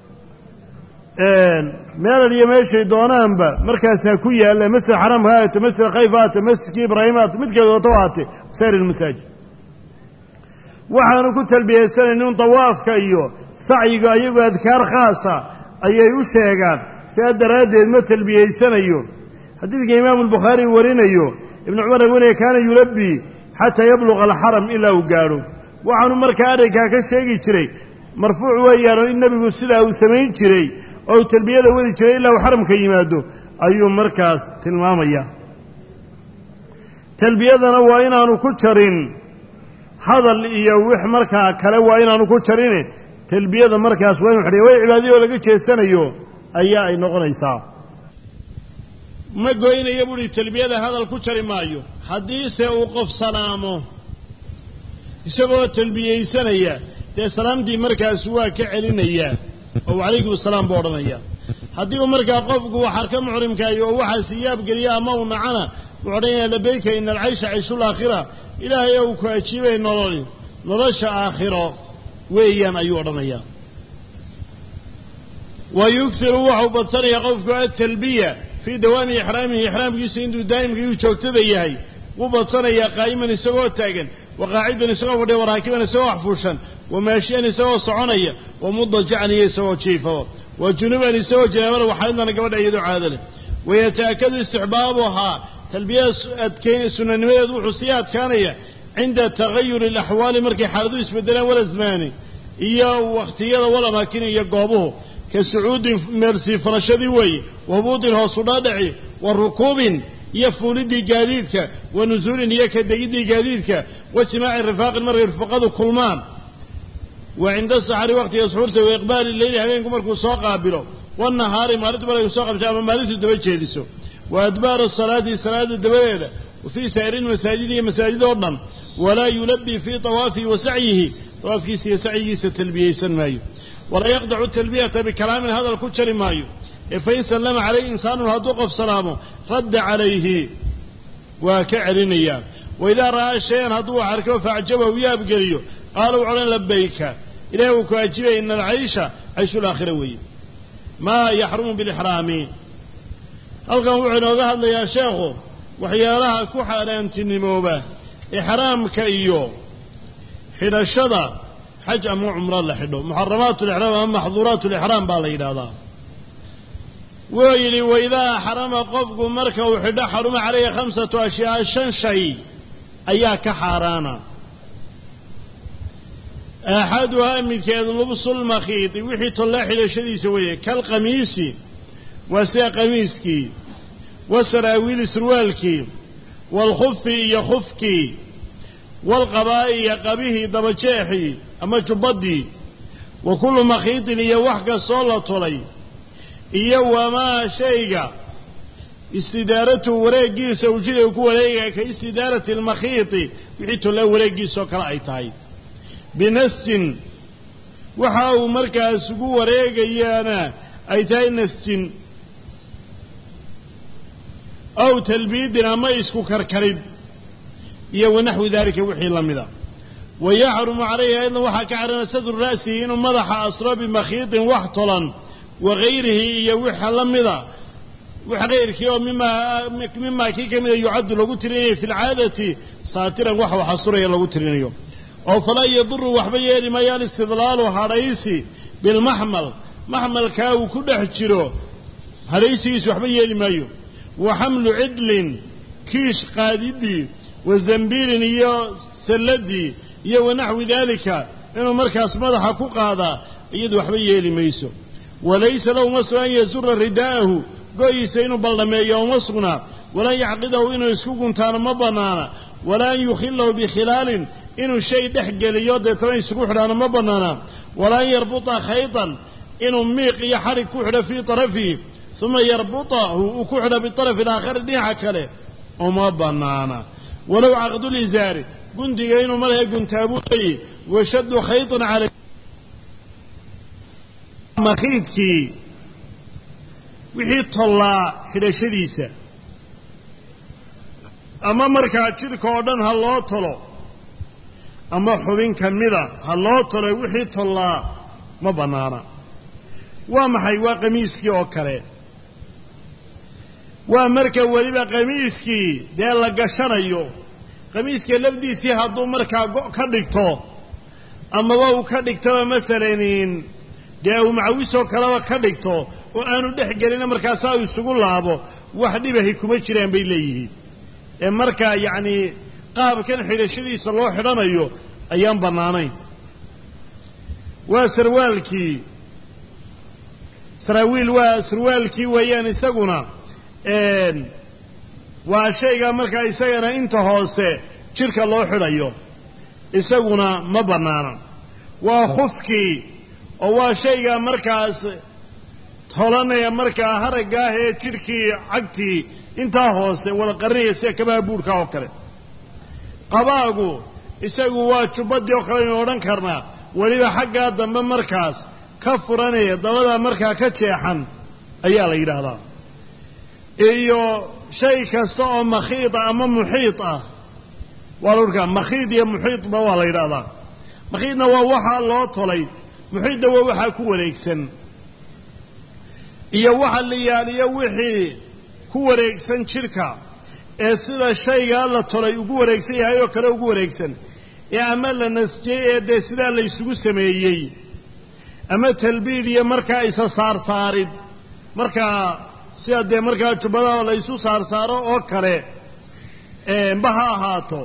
Speaker 1: meel iyo meeshay doonaanba markaasaa ku yaalla masjid xaram haata masjid khayf haata masjidka ibraahim haata midkeeda wato haate sayr almasaajid waxaanu ku talbiyeysanaynin tawaafka iyo sacyiga ayagu adkaar khaasa ayay u sheegaan sidaa daraaddeed ma talbiyeysanayo xadiidka imaamu albukhaari warinayo ibnu cumar weliya kaana yulabbi xataa yabluqa alxaram ilaa uu gaadho waxaanu markaa arrinkaa ka sheegi jiray marfuuc weeyaano in nebigu sidaa uu samayn jiray oo talbiyada wadi jiray ilaa uu xaramka yimaado ayuu markaas tilmaamaya talbiyadana waa inaanu ku jarin hadal iyo wix markaa kale waa inaanu ku jarin talbiyada markaas waa inuu xidhiyo way cibaadiyoo laga jeesanayo ayaa ay noqonaysaa ma goynayo buuri talbiyada hadal ku jari maayo haddiise uu qof salaamo isagoo talbiyeysanaya dee salaamtii markaas waa ka celinayaa oo calaykum asalaam buu odhanayaa haddii uu markaa qofku wax arka muxrimkaayo oo waxaas yaab geliya ama uu nacana wuxuu odhanayaa labayka ina alcaysha cayshul aakhira ilaahay ou ku ajiibay nolosha aakhiro weeyaan ayuu odhanayaa wa yughiru waxuu badsanayaa qofku atalbiya fii dawaami ixraamihi ixraamkiisa intuu daa'imka iyuu joogtada yahay wuu badsanayaa qaa'iman isagoo taagan وقاعدا يسوى ودي وراكبا يسوى حفوشا وماشيا يسوى صعنيا ومضجعا يسوى جيفا وجنوبا يسوى جنابا وحالنا قبل أيدو عادله ويتأكد استحبابها تلبية أدكين سننمية وحسيات كانية عند تغير الأحوال مركي حالدو يسبدنا ولا زماني إياه واختيار ولا ماكين يقابوه كسعود مرسي فرشدي وي وهبوط الهصدادعي والركوب يفولد جاديدك ونزول يكدقيد جاديدك وسماع الرفاق المرء الفقد كلمان وعند السحر وقت يسحرته وإقبال الليل همينكم مركو سوق قابله والنهار مالته بلا يسوق بجامع مالته دبجه ديسو وأدبار الصلاة الدبيلة وفي سائر المساجد مساجد أردن ولا يلبي في طوافه وسعيه طوافه سعيه ستلبيه سنمايو ولا يقدع التلبية بكلام هذا الكتشر مايو فإن سلم عليه إنسان هدوقف سلامه رد عليه وكعرنيا وإذا رأى شيئا هدوه حركه فأعجبه ويابقريه قالوا على لبيك إليه وكأجبه إن العيش عيش الآخروي ما يحرم بالإحرام ألقى وعنوه هذا يا شيخ وحيالها كحالا تنموبه إحرام كأيو حين الشضى حج أمو عمر الله حلو محرمات الإحرام أم محظورات الإحرام بالله هذا ويلي وإذا حرم قفق مركه وحدا حرم عليه 5 أشياء 5 شيء أياك حارانا أحدها مثل لبس المخيط وحي طلاح لشدي سويه كالقميس وسا قميسكي وسراويل سروالكي والخف يخفكي والقباء يقبيه دبجيحي أما جبدي وكل مخيط يوحك صولة لي وما شيء استدارته ورقي سوجله وكوريقا كاستدارة المخيط بحيث له ورقي سوكرأيتاي بنس وحاو مركز ورقيانا أيتاي نس أو تلبيدنا ما يسكو كركرد ونحو ذلك وحي لمذا ويحرم عليه أيضا وحكى عرنا صدر رأسه إنه مضح أسرى بمخيط وحطلا وغيره يوحى لمذا وغيرك مما كيكا يعد لغو ترينيه في العادة ساترا وحو حصريا لغو ترينيه أو فلا يضر وحبيه لما يال استضلال هريسي بالمحمل محمل كاو كده حجره هريسي وحبيه لما يو وحمل عدل كيش قاددي والزنبيل يو سلدي يو ونحو ذلك إنه مركز مضح كوق هذا يدو حبيه لما يسو وليس له مصر أن يزر رداءه قيس إنه بلمي ومصرنا ولا يعقده إنه يسكوكم تانا مبنانا ولا يخله بخلال إنه الشيء دحق ليود يترين يسكوح لنا مبنانا ولا يربط خيطا إنه ميق يحرك كحر في طرفه ثم يربطه وكحر بالطرف الآخر نيحك له ومبنانا ولو عقد الإزار قنت إنه مليه قنت أبوه وشد خيطا على مخيطكي وحيط الله حداشديسة أما مركا شركة ودن هالله طلو أما حبين كميدا هالله طلو وحيط الله ما بنانا وما حيوا قميسكي وكره ومركا وليبا قميسكي دي الله قشانيو قميسكي لبديسي هادو مركا كدكتو أما واو كدكتو مثلين dee uu macawisoo kaleba ka dhigto oo aanu dhex gelina markaasaa isugu laabo wax dhibahi kuma jiraan bay leeyihiin ee markaa yacni qaabkan xidhashadiisa loo xidhanayo ayaan bannaanayn waa sarwaalkii weeyaan isaguna waa shayga markaa isagana inta hoose jirka loo xidhayo isaguna ma bannaana waa khufkii oo waa shayga markaas tolanaya markaa haragga ah ee jidhkii cagtii intaa hoose wada qarinaya sida kabaha buurka oo kale qabaagu isagu waa jubbadii oo kale aynu odhan karnaa weliba xaggaa dambe markaas ka furanaya dabada markaa ka jeexan ayaa la yidhaahdaa iyo shay kasta oo makhiid ama muxiid ah waa la odhan makhiid iyo muxiidba waa la yidhaahdaa makhiidna waa waxaa loo tolay muxiidda waa waxaa ku wareegsan iyo waxa la yaaliyo wixii ku wareegsan jidhka ee sida shaygaa la tolay ugu wareegsan yahay oo kale ugu wareegsan ama la nasjiyey ee dee sidaa la isugu sameeyey ama talbiid iyo markaa isa saarsaarid markaa sida dee markaa jubbadaha la isu saarsaaro oo kale ba ha ahaato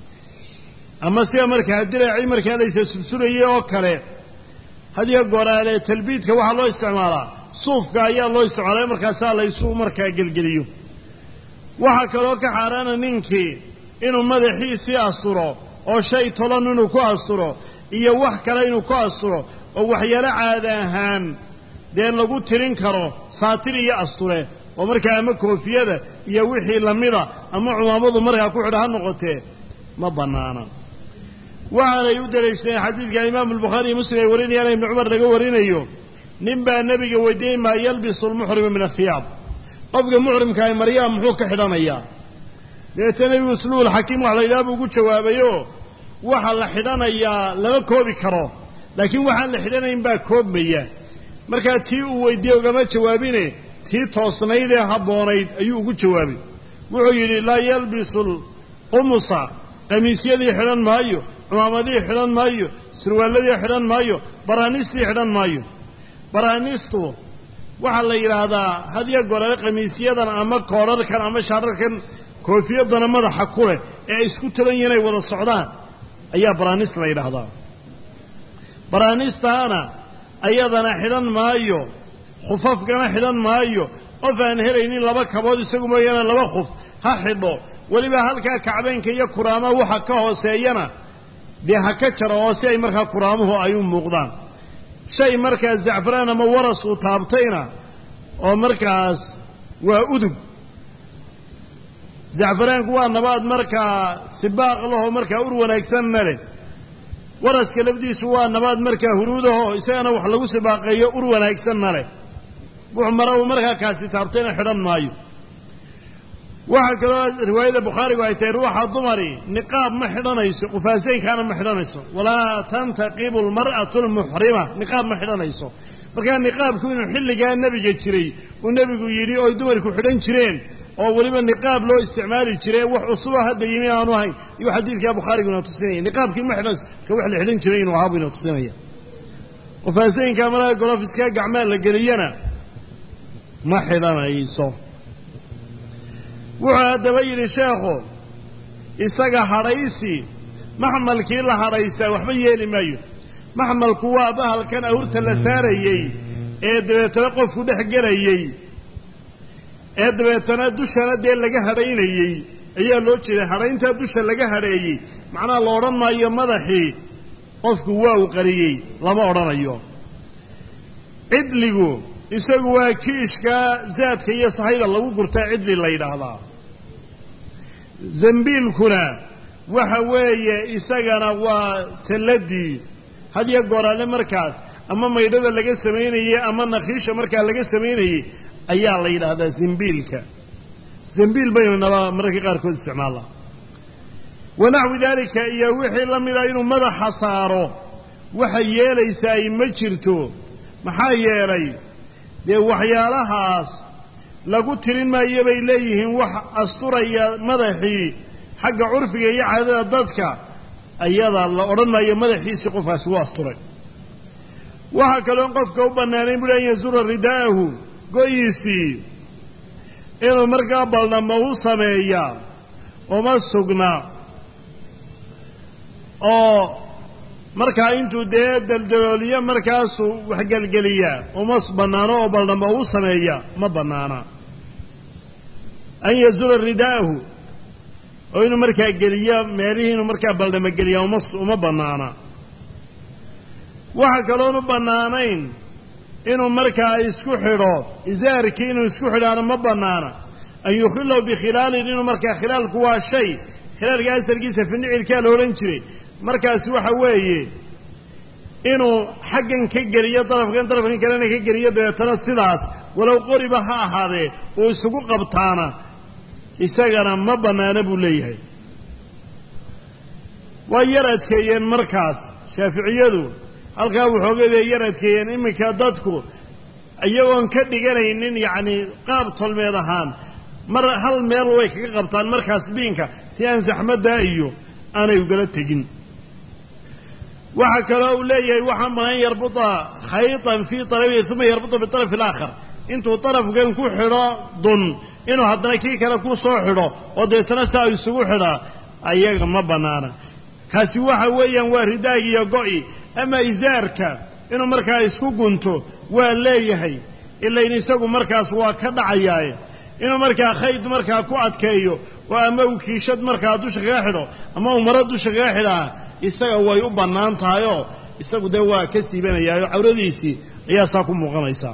Speaker 1: ama sida markaa diraaci markaa la isa sulsulayay oo kale hadiya goraale talbiidka waxaa loo isticmaalaa suufka ayaa loo isticmaalay markaasaa la isu markaa gelgeliyo waxaa kaloo ka xaaraana ninkii inuu madaxiisii asturo oo shay tolan inuu ku asturo iyo wax kale inuu ku asturo oo waxyaalo caada ahaan dee lagu tirin karo saatir iyo asture oo markaa ama koofiyada iyo wixii lamida ama cumaamadu markaa ku xidha ha noqotee ma bannaana waxaanay u daliishadeen xadiidka imaamu albukhaari iyo muslim ay warinayaan ibnu cumar laga warinayo nin baa nebiga weydiiyey maa yalbisu almuxrimu min athiyaab qofka muxrimka ay maryaa muxuu ka xidhanayaa dabeetana nebigu usluubul xakiim wax la yidhaha buu ugu jawaabayo waxa la xidhanayaa lama koobi karo laakiin waxaan la xidhanayn baa koobmaya markaa tii uu weydiiyey ugama jawaabine tii toosnayd ee habboonayd ayuu ugu jawaabay wuxuu yidhi laa yalbisu lqumusa qamiisyadii xidhan maayo cumaamadii xidhan maayo surwaalladii xidhan maayo baraaniistii xidhan maayo baraaniistu waxaa la yidhaahdaa hadiya goraale qamiisyadan ama koodharkan ama shaararkan koofiyadana madaxa ku leh ee ay isku talan yihiin ay wada socdaan ayaa baraaniis la yidhaahdaa baraaniistaana ayadana xidhan maayo khufafkana xidhan maayo qof aan helaynin laba kabood isagu mooyaane laba khuf ha xidho weliba halkaa kacbeynka iyo kuraamaha waxa ka hooseeyana dee ha ka jaro oo si ay markaa kuraamuhu ay u muuqdaan shay markaa zacfaraan ama waras uu taabtayna oo markaas waa udug zacfaraanku waa nabaad markaa sibaaq lahoo markaa ur wanaagsanna leh waraska lafdiisu waa nabaad markaa huruudaho isagana wax lagu sibaaqeeyo ur wanaagsanna leh wuxuu mara uu markaa kaasi taabtayna xidhan maayo waxaa kaloo riwaayada bukhaarigu ay tahay ruuxa dumari niqaab ma xidhanayso qufaasaynkaana ma xidhanayso walaa tantaqibu almar'atu almuxrima niqaab ma xidhanayso markaa niqaabku inuu xilligaa nebiga jiray uu nebigu yidhi oy dumarku xidhan jireen oo weliba niqaab loo isticmaali jiray wax cusuba hadda yimi aanu ahayn iyuu xadiidkaa bukhaariguna tusinaya niqaabkii ma xidhanayso ka wax la xidhan jiray inuu ahaa buu ina tusinaya qufaasaynka markaa golofiska gacmaa la geliyana ma xidhanayso wuxuu haddaba yidhi sheekhu isaga hadhaysi maxmalkii la hadhaystaa waxba yeeli maayo maxmalku waa bahalkan awrta la saarayey ee dabeetana qofku dhex gelayey ee dabeetana dushana dee laga hadhaynayey ayaa loo jeeday hadhayntaa dusha laga hadheeyey macnaha la odhan maayo madaxii qofku waa u qariyey lama odhanayo cidligu isagu waa kiishka zaadka iyo sahayda lagu gurtaa cidli la yidhaahdaa zambiilkuna waxa weeye isagana waa salladii hadiya goraale markaas ama maydhada laga samaynayey ama nakhiisha markaa laga samaynayey ayaa la yidhaahdaa zambiilka zambiil baynu naba mararka qaarkood isticmaalnaa wanaxwi daalika iyo wixii la mida inuu madaxa saaro waxa yeelaysaa ay ma jirto maxaa yeelay dee waxyaalahaas lagu tirin maayo bay leeyihiin wax asturaya madaxii xagga curfiga iyo caadada dadka ayada la odhan maayo madaxiisii qofkaasi wuu asturay waxaa kaloon qofka u bannaanayn buhi an yazura ridaahu go-iisii inuu markaa baldhamo u sameeyaa uma sugna oo markaa intuu dee daldalooliyo markaasuu waxgelgeliyaa uma bannaano oo baldhamo u sameeya ma bannaana an yazura ridaahu oo inuu markaa geliyo meelihii inuu markaa baldhamo geliyaa uma bannaana waxa kaloonu bannaanayn inuu markaa isku xidho isaarkii inuu isku xidhaano ma bannaana an yukhilahu bikhilaalin inuu markaa khilaalku waa shay khilaalka asarkiisa finicilkaa la odhan jiray markaasi waxa weeye inuu xaggan ka geliyo darafkan kalena ka geliyo dabeetana sidaas walow qoriba ha ahaadee uu isugu qabtaana isagana ma bannaana buu leeyahay waa yar adkeeyeen markaas shaaficiyadu halkaa waxoogay bay yar adkeeyeen iminka dadku iyagoon ka dhiganaynin yacni qaab tolmeed ahaan mar hal meel way kaga qabtaan markaas biinka si aan saxmaddaa iyo aanay ugala tegin وحكلوا لي وحمن يربط خيطا في طرفه ثم يربط بالطرف الآخر انتو طرف كان كو حرا ضن إنه هدنا كي كلا كو سو حرا وديتنا سا يسو حرا أيغ ما بنانا كاسي waxa weeyaan waa ridaag iyo go'i ama izaarka inuu markaa isku gunto waa leeyahay ilaa in isagu markaas waa ka dhacayaa inuu markaa khayd markaa ku adkeeyo waa ama uu kiishad markaa dusha kaga xidho ama uu marad dusha kaga xidhaa isaga way u bannaan tahay oo isagu de waa ka siibanayaayo cawradiisii ayaa saa ku muuqanaysaa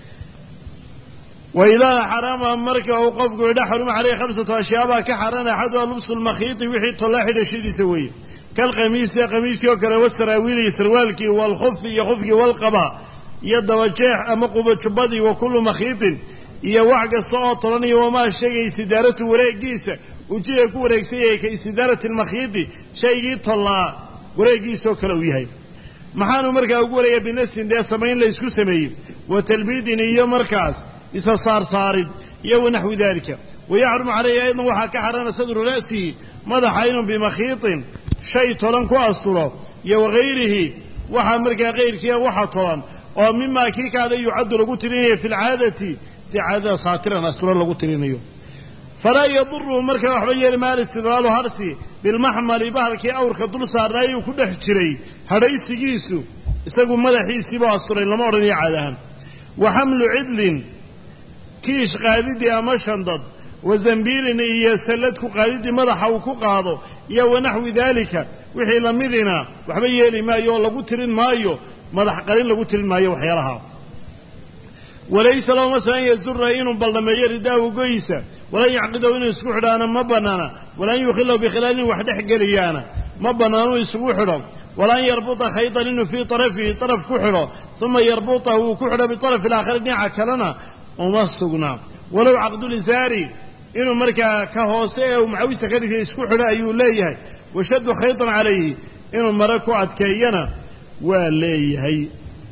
Speaker 1: وإذا حرم مركه وقفك وإذا حرم عليه 5 أشياء كحرم أحدها لبس المخيط وحي طلاح الشيء سوي كالقميص قميص وكذا والسراويل سروالك والخف يخفك والقباء يد وجاح أمقب شبدي وكل مخيط يوعق الصوت طلني وما شيء سدارته وراء جيسة وجيه يكون ركسيه كسدارة المخيط شيء طلع وراء جيسة وكلويها محانو مركه أقول يا بنفس ده سمين ليسكو سمين وتلبيد يا مركز إذا صارد يو نحو ذلك ويحرم عليه أيضا وحكى حرنا صدر رأسه مدحين بمخيط شيء طلن كأسره يو غيره وحمرك غير كي وحطلن ومما كيك هذا يعد لقتلينه في العادة سعادة ساترا أسرا لقتلينه فلا يضر مركب وحبي المال استدلال هرسي بالمحمل بهرك أورك دول سارناي وكل حجري هريس جيسو يسقوا مدحي سبا أسرا لما أرني عادهم وحمل عدل كيش قاددي أما شندد وزنبيل إيا سلتك قاددي مدحا وكقاضو إيا ونحو ذلك وحي لمذنا وحبي لما يو لقتلين مايو مدح قليل لقتلين مايو وحيرها وليس له مثلا يزر إنه بل لما يرداه قيسا ولا يعقده إنه يسكوح لنا ما بنانا ولا يخله بخلال وحده حقليانا ما بنانه يسكوح له ولا يربط خيطا إنه في طرفه طرف كحره ثم يربطه كحره بطرف الآخر نعك لنا ومصقنا ولو عقد الإزاري إنه مركا كهوسيه ومعويسة كذلك يسكوح له أيو ليه وشد خيطا عليه إنه مركو عدكينا وليه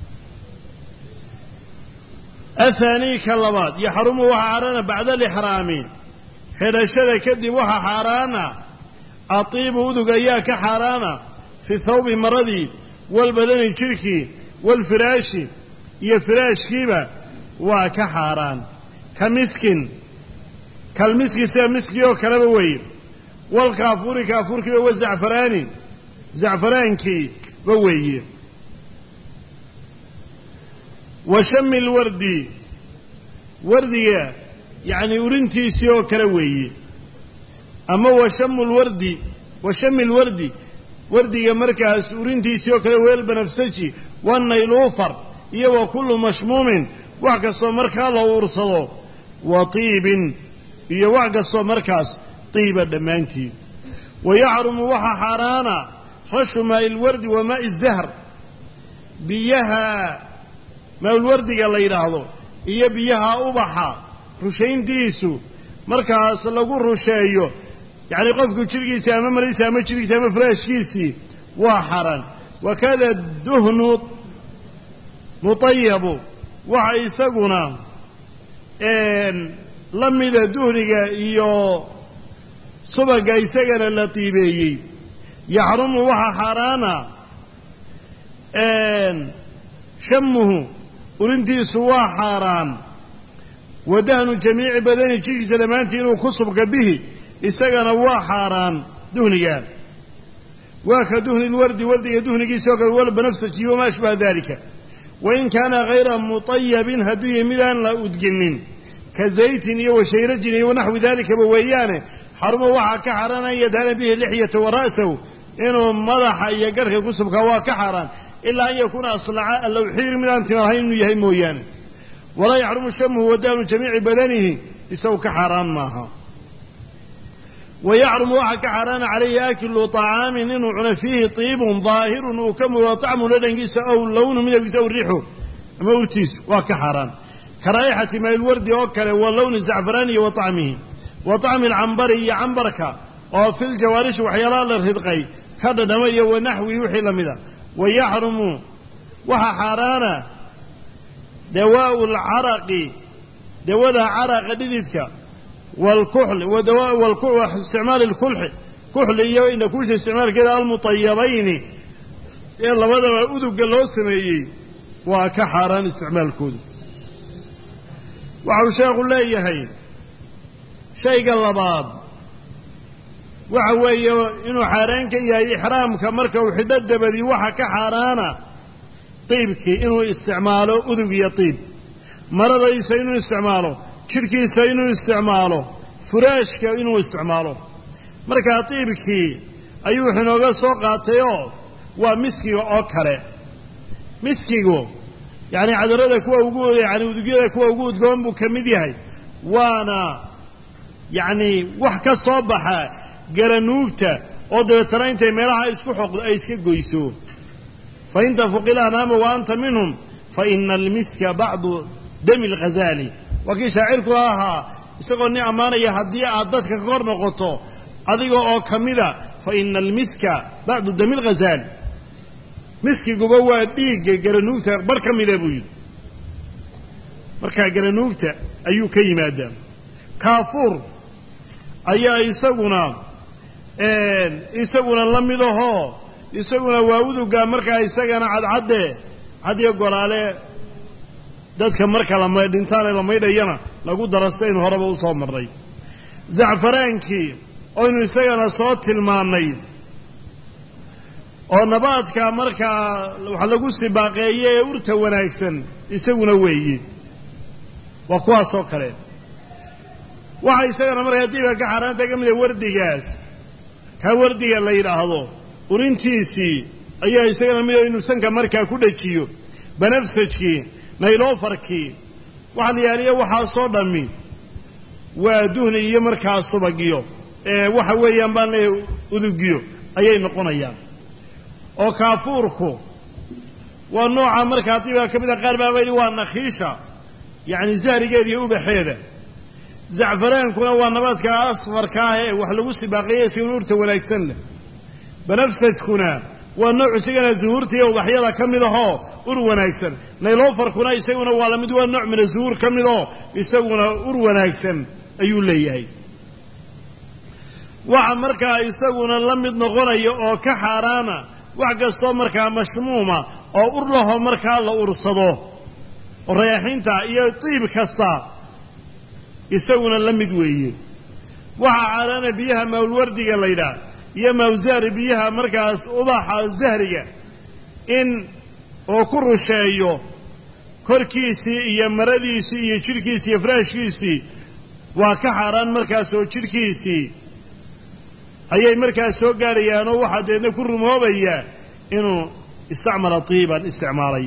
Speaker 1: الثاني كاللبات يحرم وحارانا بعد الإحرام حرشة كدي وحارانا أطيب وذق إياك حارانا في الثوب مرضي والبدن الشركي والفراش يفراش كيبا وكحاران كمسكن كالمسك سيا مسكي وكالبوي والكافور كافور كيبا والزعفراني زعفران كي بوي وشم الوردي وردية يعني ورنتي سيو كروي أما وشم الوردي وردية مركز ورنتي سيو كروي البنفسجي والنيلوفر يو كل مشموم وعكس مركز الله ورصده وطيب يو وعكس مركز طيب الدمانتي ويحرم وحا حرانا رش ماء الورد وماء الزهر بيها ما الورد قال يراهدو iyo biyaha ubaxa rushayntiisu markaas lagu rusheeyo yaani qofku jirkiisa ama maraysa ama jirkiisa ama faraashkiisi waa xaran wakada duhnu mutayyib waxa isaguna lamida duhniga iyo subaga isagana la tiibeeyay yaxrumu waxa xaraana shamuhu ورنتيس وحرام ودهن جميع بدن جيكس لمانتي إنه كصبك به إساقنا وحرام دهنيا وكدهن الورد ورد يدهن جيسوك الولد بنفسك وما أشبه ذلك وإن كان غير مطيب هديه ملان لا أدجنن كزيت وشيرج ونحو ذلك بويانه حرم وحا كحران يدهن به اللحية ورأسه إنه مضح يقرخ كصبك وكحران إلا أن يكون أصلعاء لو حير من أن تنهين يهيمويان ولا يحرم شمه ودان جميع بدنه يسوك حرام معها ويحرم واحد حرام عليه أكل طعام إنه فيه طيب ظاهر وكم وطعم لدنجيس أو اللون من يجزء الريح موتيس وكحرام كرائحة ما الورد وكل واللون الزعفراني وطعمه وطعم العنبري عنبرك وفي الجوارش وحيران الرهدقي هذا نوي ونحو يوحي لمذا ويحرم وحارانا دواء العرق دواء عرق ديدك والكحل ودواء والكحل استعمال الكحل كحل إن كوش استعمال كذا المطيبين ee labadaba udugga loo sameeyey waa ka xaaraan isticmaalkoodu waxau sheekhu leeyahay shayga labaad waxa weeye inuu xaaraan ka yahay ixraamka marka uu xidho dabadii waxa ka xaaraana tiibkii inuu isticmaalo udug iyo tiib maradaysa inuu isticmaalo jidhkiisa inuu isticmaalo furaashka inuu isticmaalo markaa tiibkii ayuu wuxuu inooga soo qaatayoo waa miskiga oo kale miskigu yacni cadarada kuwa ugu yacni udugyada kuwa ugu udgoon buu ka mid yahay waana yacni wax ka soo baxa garanuugta oo dabeetana intay meelaha isku xoqdo ay iska goyso fa in tafuq ilanaama wa anta minhum fa ina almiska bacdu dami alghazaali waa kii shaacirku ahaa isagoo nin ammaanaya haddii aad dadka ka hor noqoto adiga oo ka mida fa ina almiska bacdu dami alghazaali miskiguba waa dhiigga garanuugta bar ka mida buu yidhi markaa garanuugta ayuu ka yimaadaa kaafuur ayaa isaguna la mid ahoo isaguna waa udugga markaa isagana cadcadde hadiyo golaale dadka marka dhintaane la maydhayana lagu daro sidaynu horeba u soo marnay zacfaraankii oynu isagana soo tilmaannay oo nabaadka markaa wax lagu sibaaqeeye ee urta wanaagsan isaguna weeye waa kuwaasoo kale waxa isagana markaa diibka ka xaaraanta ka mida wardigaas kaa wardiga la yidhaahdo urintiisii ayaa isagana mida inuu sanka markaa ku dhajiyo banafsajkii nayloofarkii waxa la yaaliya waxaasoo dhammi waa duhni iyo markaa subagiyo waxa weeyaan baan leeyahay udugiyo ayay noqonayaan oo kaafuurku waa nooca markaa diibka ka mida qaar baa bayli waa nakhiisha yacni zahrigeeda iyo ubaxeeda zacfaraankuna waa nabaadka asfarka ah ee wax lagu sibaaqeeyey isaguna urta wanaagsan leh banafsadkuna waa nooc isagana zuhuurta iyo ubaxyada ka mid ahoo ur wanaagsan nayloofarkuna isaguna waa lamid waa nooc mina zuhuur ka mid oo isaguna ur wanaagsan ayuu leeyahay waxa markaa isaguna la mid noqonaya oo ka xaaraana wax kastoo markaa mashmuuma oo ur laho markaa la ursado oo rayaaxiinta iyo tiib kasta isaguna la mid weeye waxaa xaaraana biyaha mawlwardiga la yidhaah iyo mawsaari biyaha markaas ubaxa zahriga in oo ku rusheeyo korkiisii iyo maradiisii iyo jidhkiisii iyo faraashkiisii waa ka xaaraan markaas oo jidhkiisii ayay markaas soo gaadhayaanoo waxaa deedna ku rumoobaya inuu istacmala tiiban isticmaalay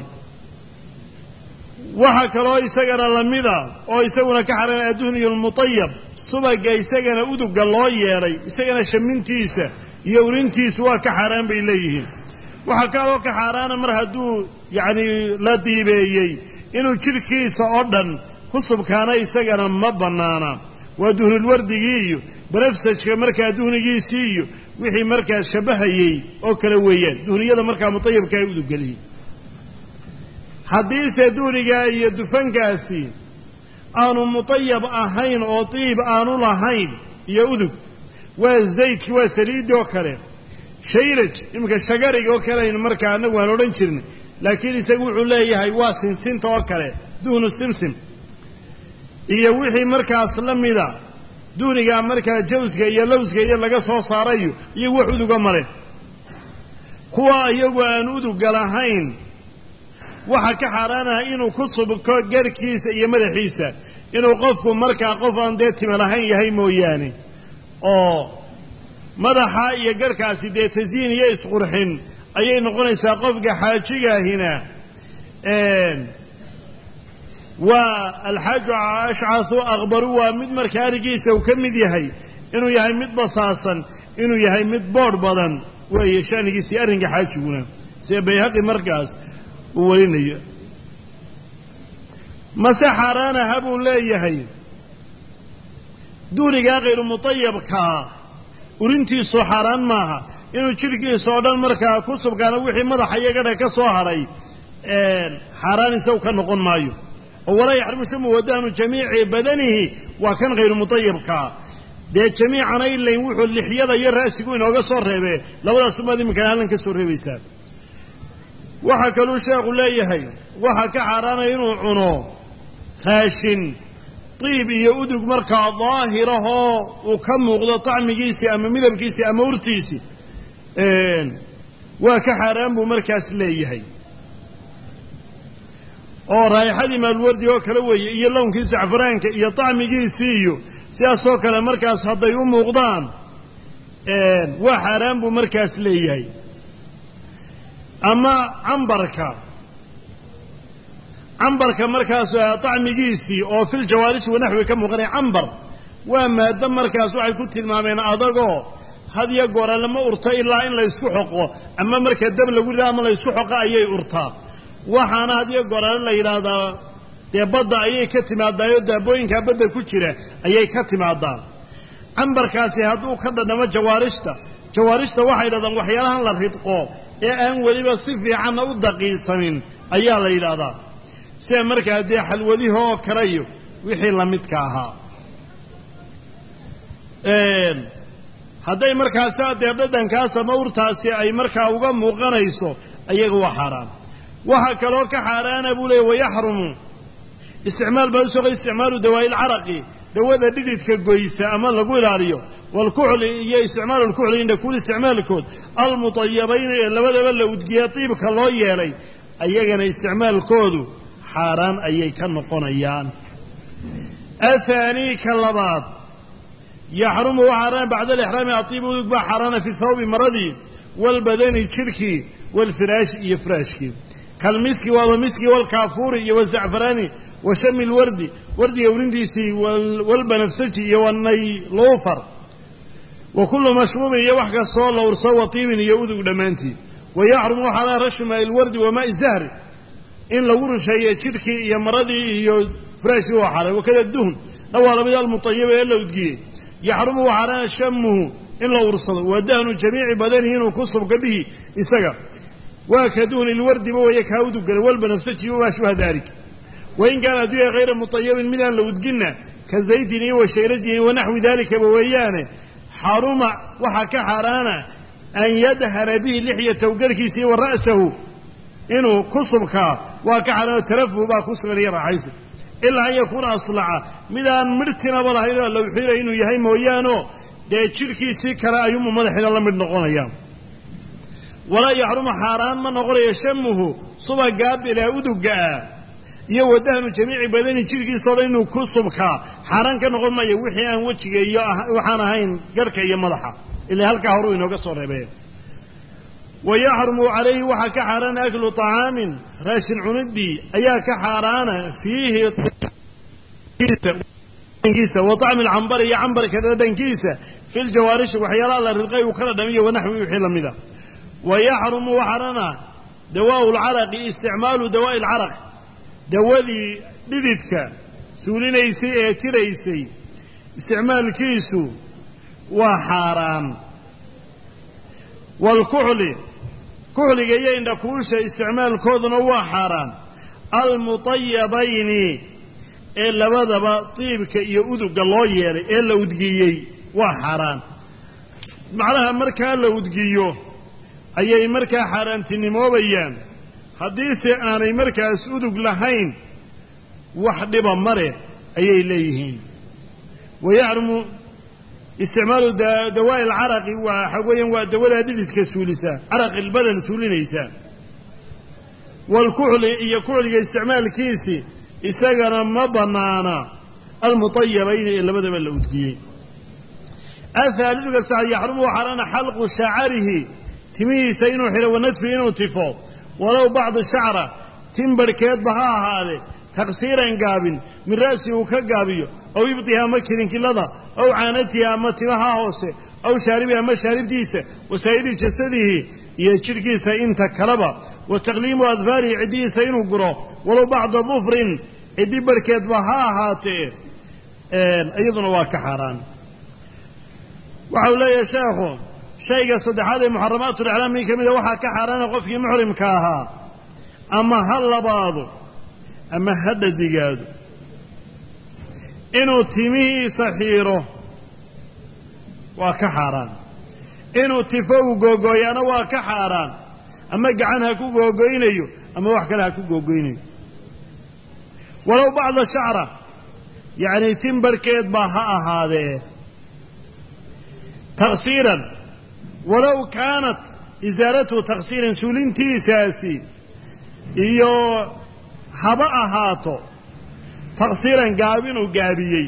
Speaker 1: waxaa kaloo isagana lamida oo isaguna ka xaaraan adduhniyulmutayab subagga isagana udugga loo yeedhay isagana shamintiisa iyo urintiisu waa ka xaaraan bay leeyihiin waxaa kaloo ka xaaraana mar hadduu yacni la diibeeyey inuu jidhkiisa oo dhan ku subkaana isagana ma bannaana waa duhnulwardigii iyo banafsajka markaa duhnigiisii iyo wixii markaas shabbahayey oo kale weeyaan duhniyada markaa mutayabka ay uduggeliyey haddiise duhnigaa iyo dufankaasi aanu mutayab ahayn oo tiib aanu lahayn iyo udug waa zaydki waa saliidii oo kale shayraj iminka shagariga oo kale aynu markaa annagu aan odhan jirnay laakiin isagu wuxuu leeyahay waa sinsinta oo kale duhnu simsim iyo wixii markaas la mida duhnigaa markaa jawska iyo lawska iyo laga soo saarayo iyagu wax uduga male kuwa iyagu aan uduga lahayn waxaa ka xaaraanaha inuu ku subko garhkiisa iyo madaxiisa inuu qofku markaa qof aan dee tima lahayn yahay mooyaane oo madaxa iyo garhkaasi dee tasyiin iyo isqurxin ayay noqonaysaa qofka xaajigaahina waa alxaaju ashcasu aqbaru waa mid markaa arigiisa uu ka mid yahay inuu yahay mid basaasan inuu yahay mid boodh badan weeye shanigiisii arrinka xaajiguna sida bayhaqi markaas uu warinayo mase xaaraanaha buu leeyahay duhnigaa khayru mutayabkaa urintiisu xaaraan maaha inuu jidhkiisa oo dhan markaa ku subkaana wixii madaxa iyo gadha ka soo hadhay xaaraan isagu ka noqon maayo oo walaa yaxrimu shumu wadaanu jamiici badanihi waa kan khayru mutayabkaa dee jamiicana ilayn wuxuu lixyada iyo ra'sigu inooga soo reebee labadaas umaad iminkaan hallan ka soo reebaysaa وحكلوا شيخ ليهي وحكى حرانا إنه عنو راشن طيب يؤدق مركع ظاهره وكم وغضى طعم جيسي أما مذب جيسي أما ورتيسي وكحرام بمركز ليهي oo raayxadii maalwardi oo kala weeye iyo lownkiisa safraanka iyo taamigiisiyo sidaasoo kale markaas haday u muuqdaan waa xaraan buu markaas leeyahay ama ambarka markaas taamigiisi oo fil jawaaris wanaxwi ka muuqanay ambar waa maada markaas waxay ku tilmaameen adagoo hadiya goora lama urto ilaa in la isku xoqo ama marka dab lagu rido ama la isku xoqo ayay urtaa waxaana hadiyo gooraan la yiraahdaa dee badda ayay ka timaadaayo daabooyinka badda ku jira ayay ka timaadaa ambarkaasi hadduu ka dhadhamo jawaarishta waxay yidhahdaan waxyaalahan la ridqo ee aan weliba si fiicanna u daqiisanin ayaa la yidhaahdaa sida markaa dee xalwadihi oo kale iyo wixii la midka ahaa hadday markaasi dee dhadhankaas ama urtaasi ay markaa uga muuqanayso ayaga waa xaaraan waxa kaloo ka xaaraana buu leeyahay wayahrumu isticmaalu dawaa'i al-araqi dawada dhididka goysa ama lagu ilaaliyo wal kuhli iyo isticmaalu al-kuhli inda kulli isticmaalkood al-mutayyibayn labadaba la udgiya tiibka loo yeelay ayagana isticmaalkoodu xaaraan ayay ka noqonayaan athani kalabaad yahrumu xaaraan ba'da al-ihram atibu ba xaaraan fi thawb maradi wal badani jirki wal firaash iyo firaashki كالمسك والمسك والكافور والزعفران وشم الورد ورد يورنديسي والبنفسجي والنيلوفر وكل مشروب يوحك الصول ورصوى طيب يؤذق دمانتي ويحرم على رشم الورد وماء الزهر إن لورش هي تشركي يمردي فراشي وحاله وكذا الدهن لو على بدأ المطيبة إلا ودقيه يحرم على شمه إن لورصده ودهن جميع بدنه وكصب به إسقى وكدون الورد ويكاود والبنفسجي وما شبه ذلك وإن كان أدوية غير مطيب من أن لو تقلنا كزيتني وشيرجه ونحو ذلك بويانه حرم وحكى حرانا أن يدهن به لحية وقركيسي ورأسه إنه كصبك وكحرانا ترفه با كصب ريرا عيسى إلا أن يكون أصلعا من أن مرتنا والله إلا لو حير إنه يهيم ويانه دي تشركيسي كرا يوم مدحنا الله من نقول أيام ولا يحرم حرام من غير يشمه صبا قابل ودقا يودهن جميع بدن جيركي سورينو كسبكا حرام كان نقول ما يوحي ان وجهي iyo waxaan ahayn garka iyo madaxa ilaa halka horu inooga soo reebay ويحرم عليه waxa ka xaraan aklu طعام raashin cunidi ayaa ka xaraana fiihi kiisa وطعم العنبر يا عنبر kada dankiisa fil jawarish waxyaala la ridqay u kala dhamiyo wanaxwi wixii lamida ويحرم وحرنا دواء العرق استعمال دواء العرق دوذي ديدك سولينيسي تيريسي استعمال كيسو وحرام والكحل جاي عند كوشه استعمال كودن وحرام المطيبين الا بدبا طيبك iyo udug loo yeelay ee la udgiyay waa xaraan macnaha marka la udgiyo ayay markaa xaaraantinimoobayaan haddiise aanay markaas udug lahayn wax dhiba mare ayay leeyihiin wayahrumu isticmaalu dawaa'i alcaraqi waxa weeyaan waa dawada dhididka suulisa caraqi albadan suulinaysa walkuxli iyo kuxliga isticmaalkiisi isagana ma banaana almutayabayni ee labadaba la udgiyey athalidu kasta yaxrumu xaraana xalqu shacarihi timihiisa inuu xiro wanadfi inuu tifo walow bacdu shacra timbarkeedba ha ahaade taqsiiran gaabin min ra'si uu ka gaabiyo aw ibtiha ama kirinkilada aw caanatiha ama timaha hoose aw shaaribiha ama shaaribdiisa wasaa'iri jasadihi iyo jidhkiisa inta kaleba wa taqliimu adfaarihi ciddihiisa inuu guro walow bacda dufrin ciddi barkeedba ha ahaatee iyaduna waa ka xaaraan waxa uu leeyahay sheekhu shayga saddexaad ee muxaramaatu al-ihraam min kamida waxa ka xaaraana qofkii muhrimka ahaa ama ha labaado ama ha dhadigaado inuu timihiisa xiiro waa ka xaaraan inuu tifo u googooyana waa ka xaaraan أما قعنها كوكو قوينيو أما وحكلها كوكو قوينيو ولو بعض الشعرة يعني تنبر كيد باها هذا تقصيرا ولو كانت إزالته تقصيرا سولنتي ساسي إيو هبا هاتو تقصيرا قابين وقابيي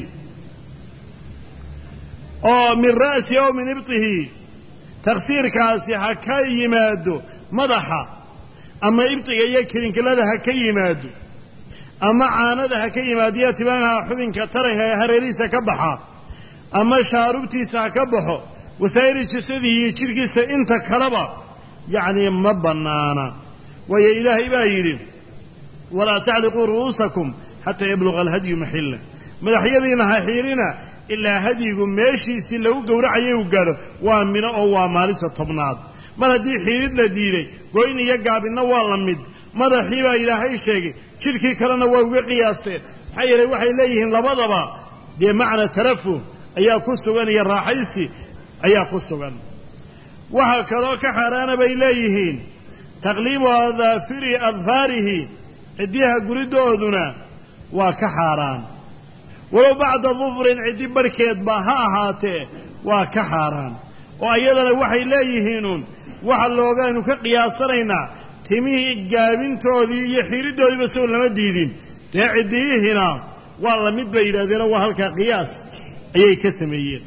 Speaker 1: أو من رأسي أو من إبطه تقصير كاسي هكاي يمادو مضحا أما إبطه يكرين كلاده هكاي يمادو أما عانده هكاي يمادو يتبانها حبين كترنها هريريسا كبحا أما شاربتيسا كبحو وسائر جسده يشركيسا انت كربا يعني مبنانا ويا إلهي بايرين ولا تعلقوا رؤوسكم حتى يبلغ الهدي محله مدحيدينا حيرنا إلا هديكم ماشي سلو قورعيه وقالوا وامنا أو مالسة طبناد ما دي حيرد لديري قوين يقع بالنوال لمد مدحيبا إلهي شيء شركي كلنا وقياستين حيري وحي إليهن لبضبا دي معنى ترفه أيها كسوغان يراحيسي أيها كسوغان وهكذا كحران بإليهن تقليب أظفاره عديها قردو أذنا وكحاران ولو بعد ظفر عدي بركيد باها هاته وكحاران وأيضا وحي لا يهينون وحا لوغانو كقياسرينا تميه قابين تودي يحيردو دي بسول لما ديدين تعديه هنا والله مدبا إلى ذينا وهلك قياس أي كسميين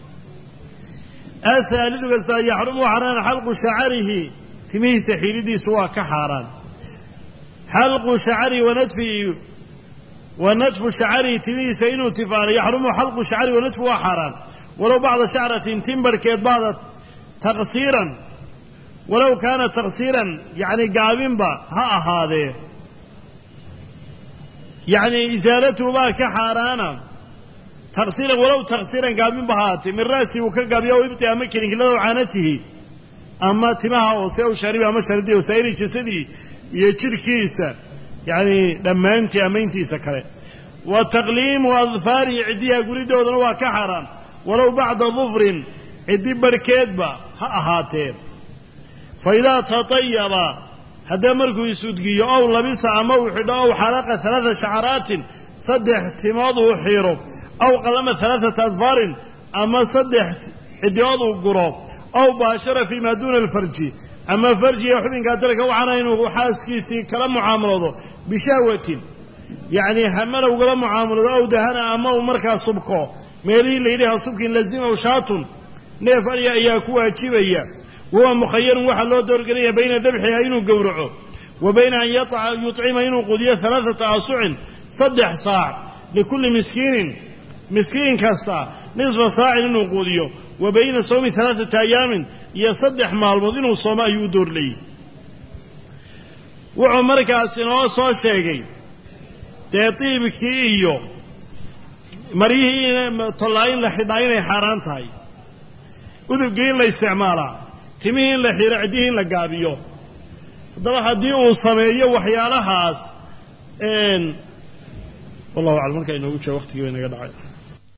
Speaker 1: الثالث قصة يحرم حران حلق شعره تميه سحيردي سوا كحاران حلق شعري ونتف شعري تميه سينو تفار يحرم حلق شعري ونتفه حرام ولو بعض شعرة تنبر كيد بعض تقصيرا ولو كان تقصيرا يعني قابين با هذا يعني إزالته با كحارانا تقصيرا ولو تقصيرا قابين بهاتي من رأسي وكقابيه ويبتي أمكن إنكلاده عانته أما تماها وسيو شاربها أما شارديه وسائري جسدي يشركيسا يعني لما أنت أمينتي سكره وتقليم وأظفاري عديها قريده وذنوها كحرام ولو بعد ظفر عدي بركيدبا هاتين فإذا تطيب هذا مركو يسودقي أو لبس موحد أو حلق 3 شعرات صدح تماضه حيره أو قلم 3 أظفار أما صدح عدياضه قراب أو باشر فيما دون الفرج أما فرجي يحبين قاتلك وعنين وحاسكيسي كلام معاملته بشهوة يعني همنا وقلام معاملته أو دهنا أما ومركا صبكه ميلين ليلها صبك لزيمه وشاط نيفر يأكوها تشيبيا وهو مخير وحل له دور قرية بين ذبحها إنه قورعه وبين أن يطعم إنه قضية 3 أصع صدح صاع لكل مسكين كاستا نصف صاع إنه قضيه وبين صوم 3 أيام يصدح مع المضين والصماء يدور لي وعمرك أسنوه صو شيء تطيب كييو مريه طلعين لحداين حاران تاي وذب قيل لاستعمالا تمين لحير عديهن لقابيو طبعا هديه وصميه وحيالها والله أعلم كأنه وقت وقتي وين قد عاد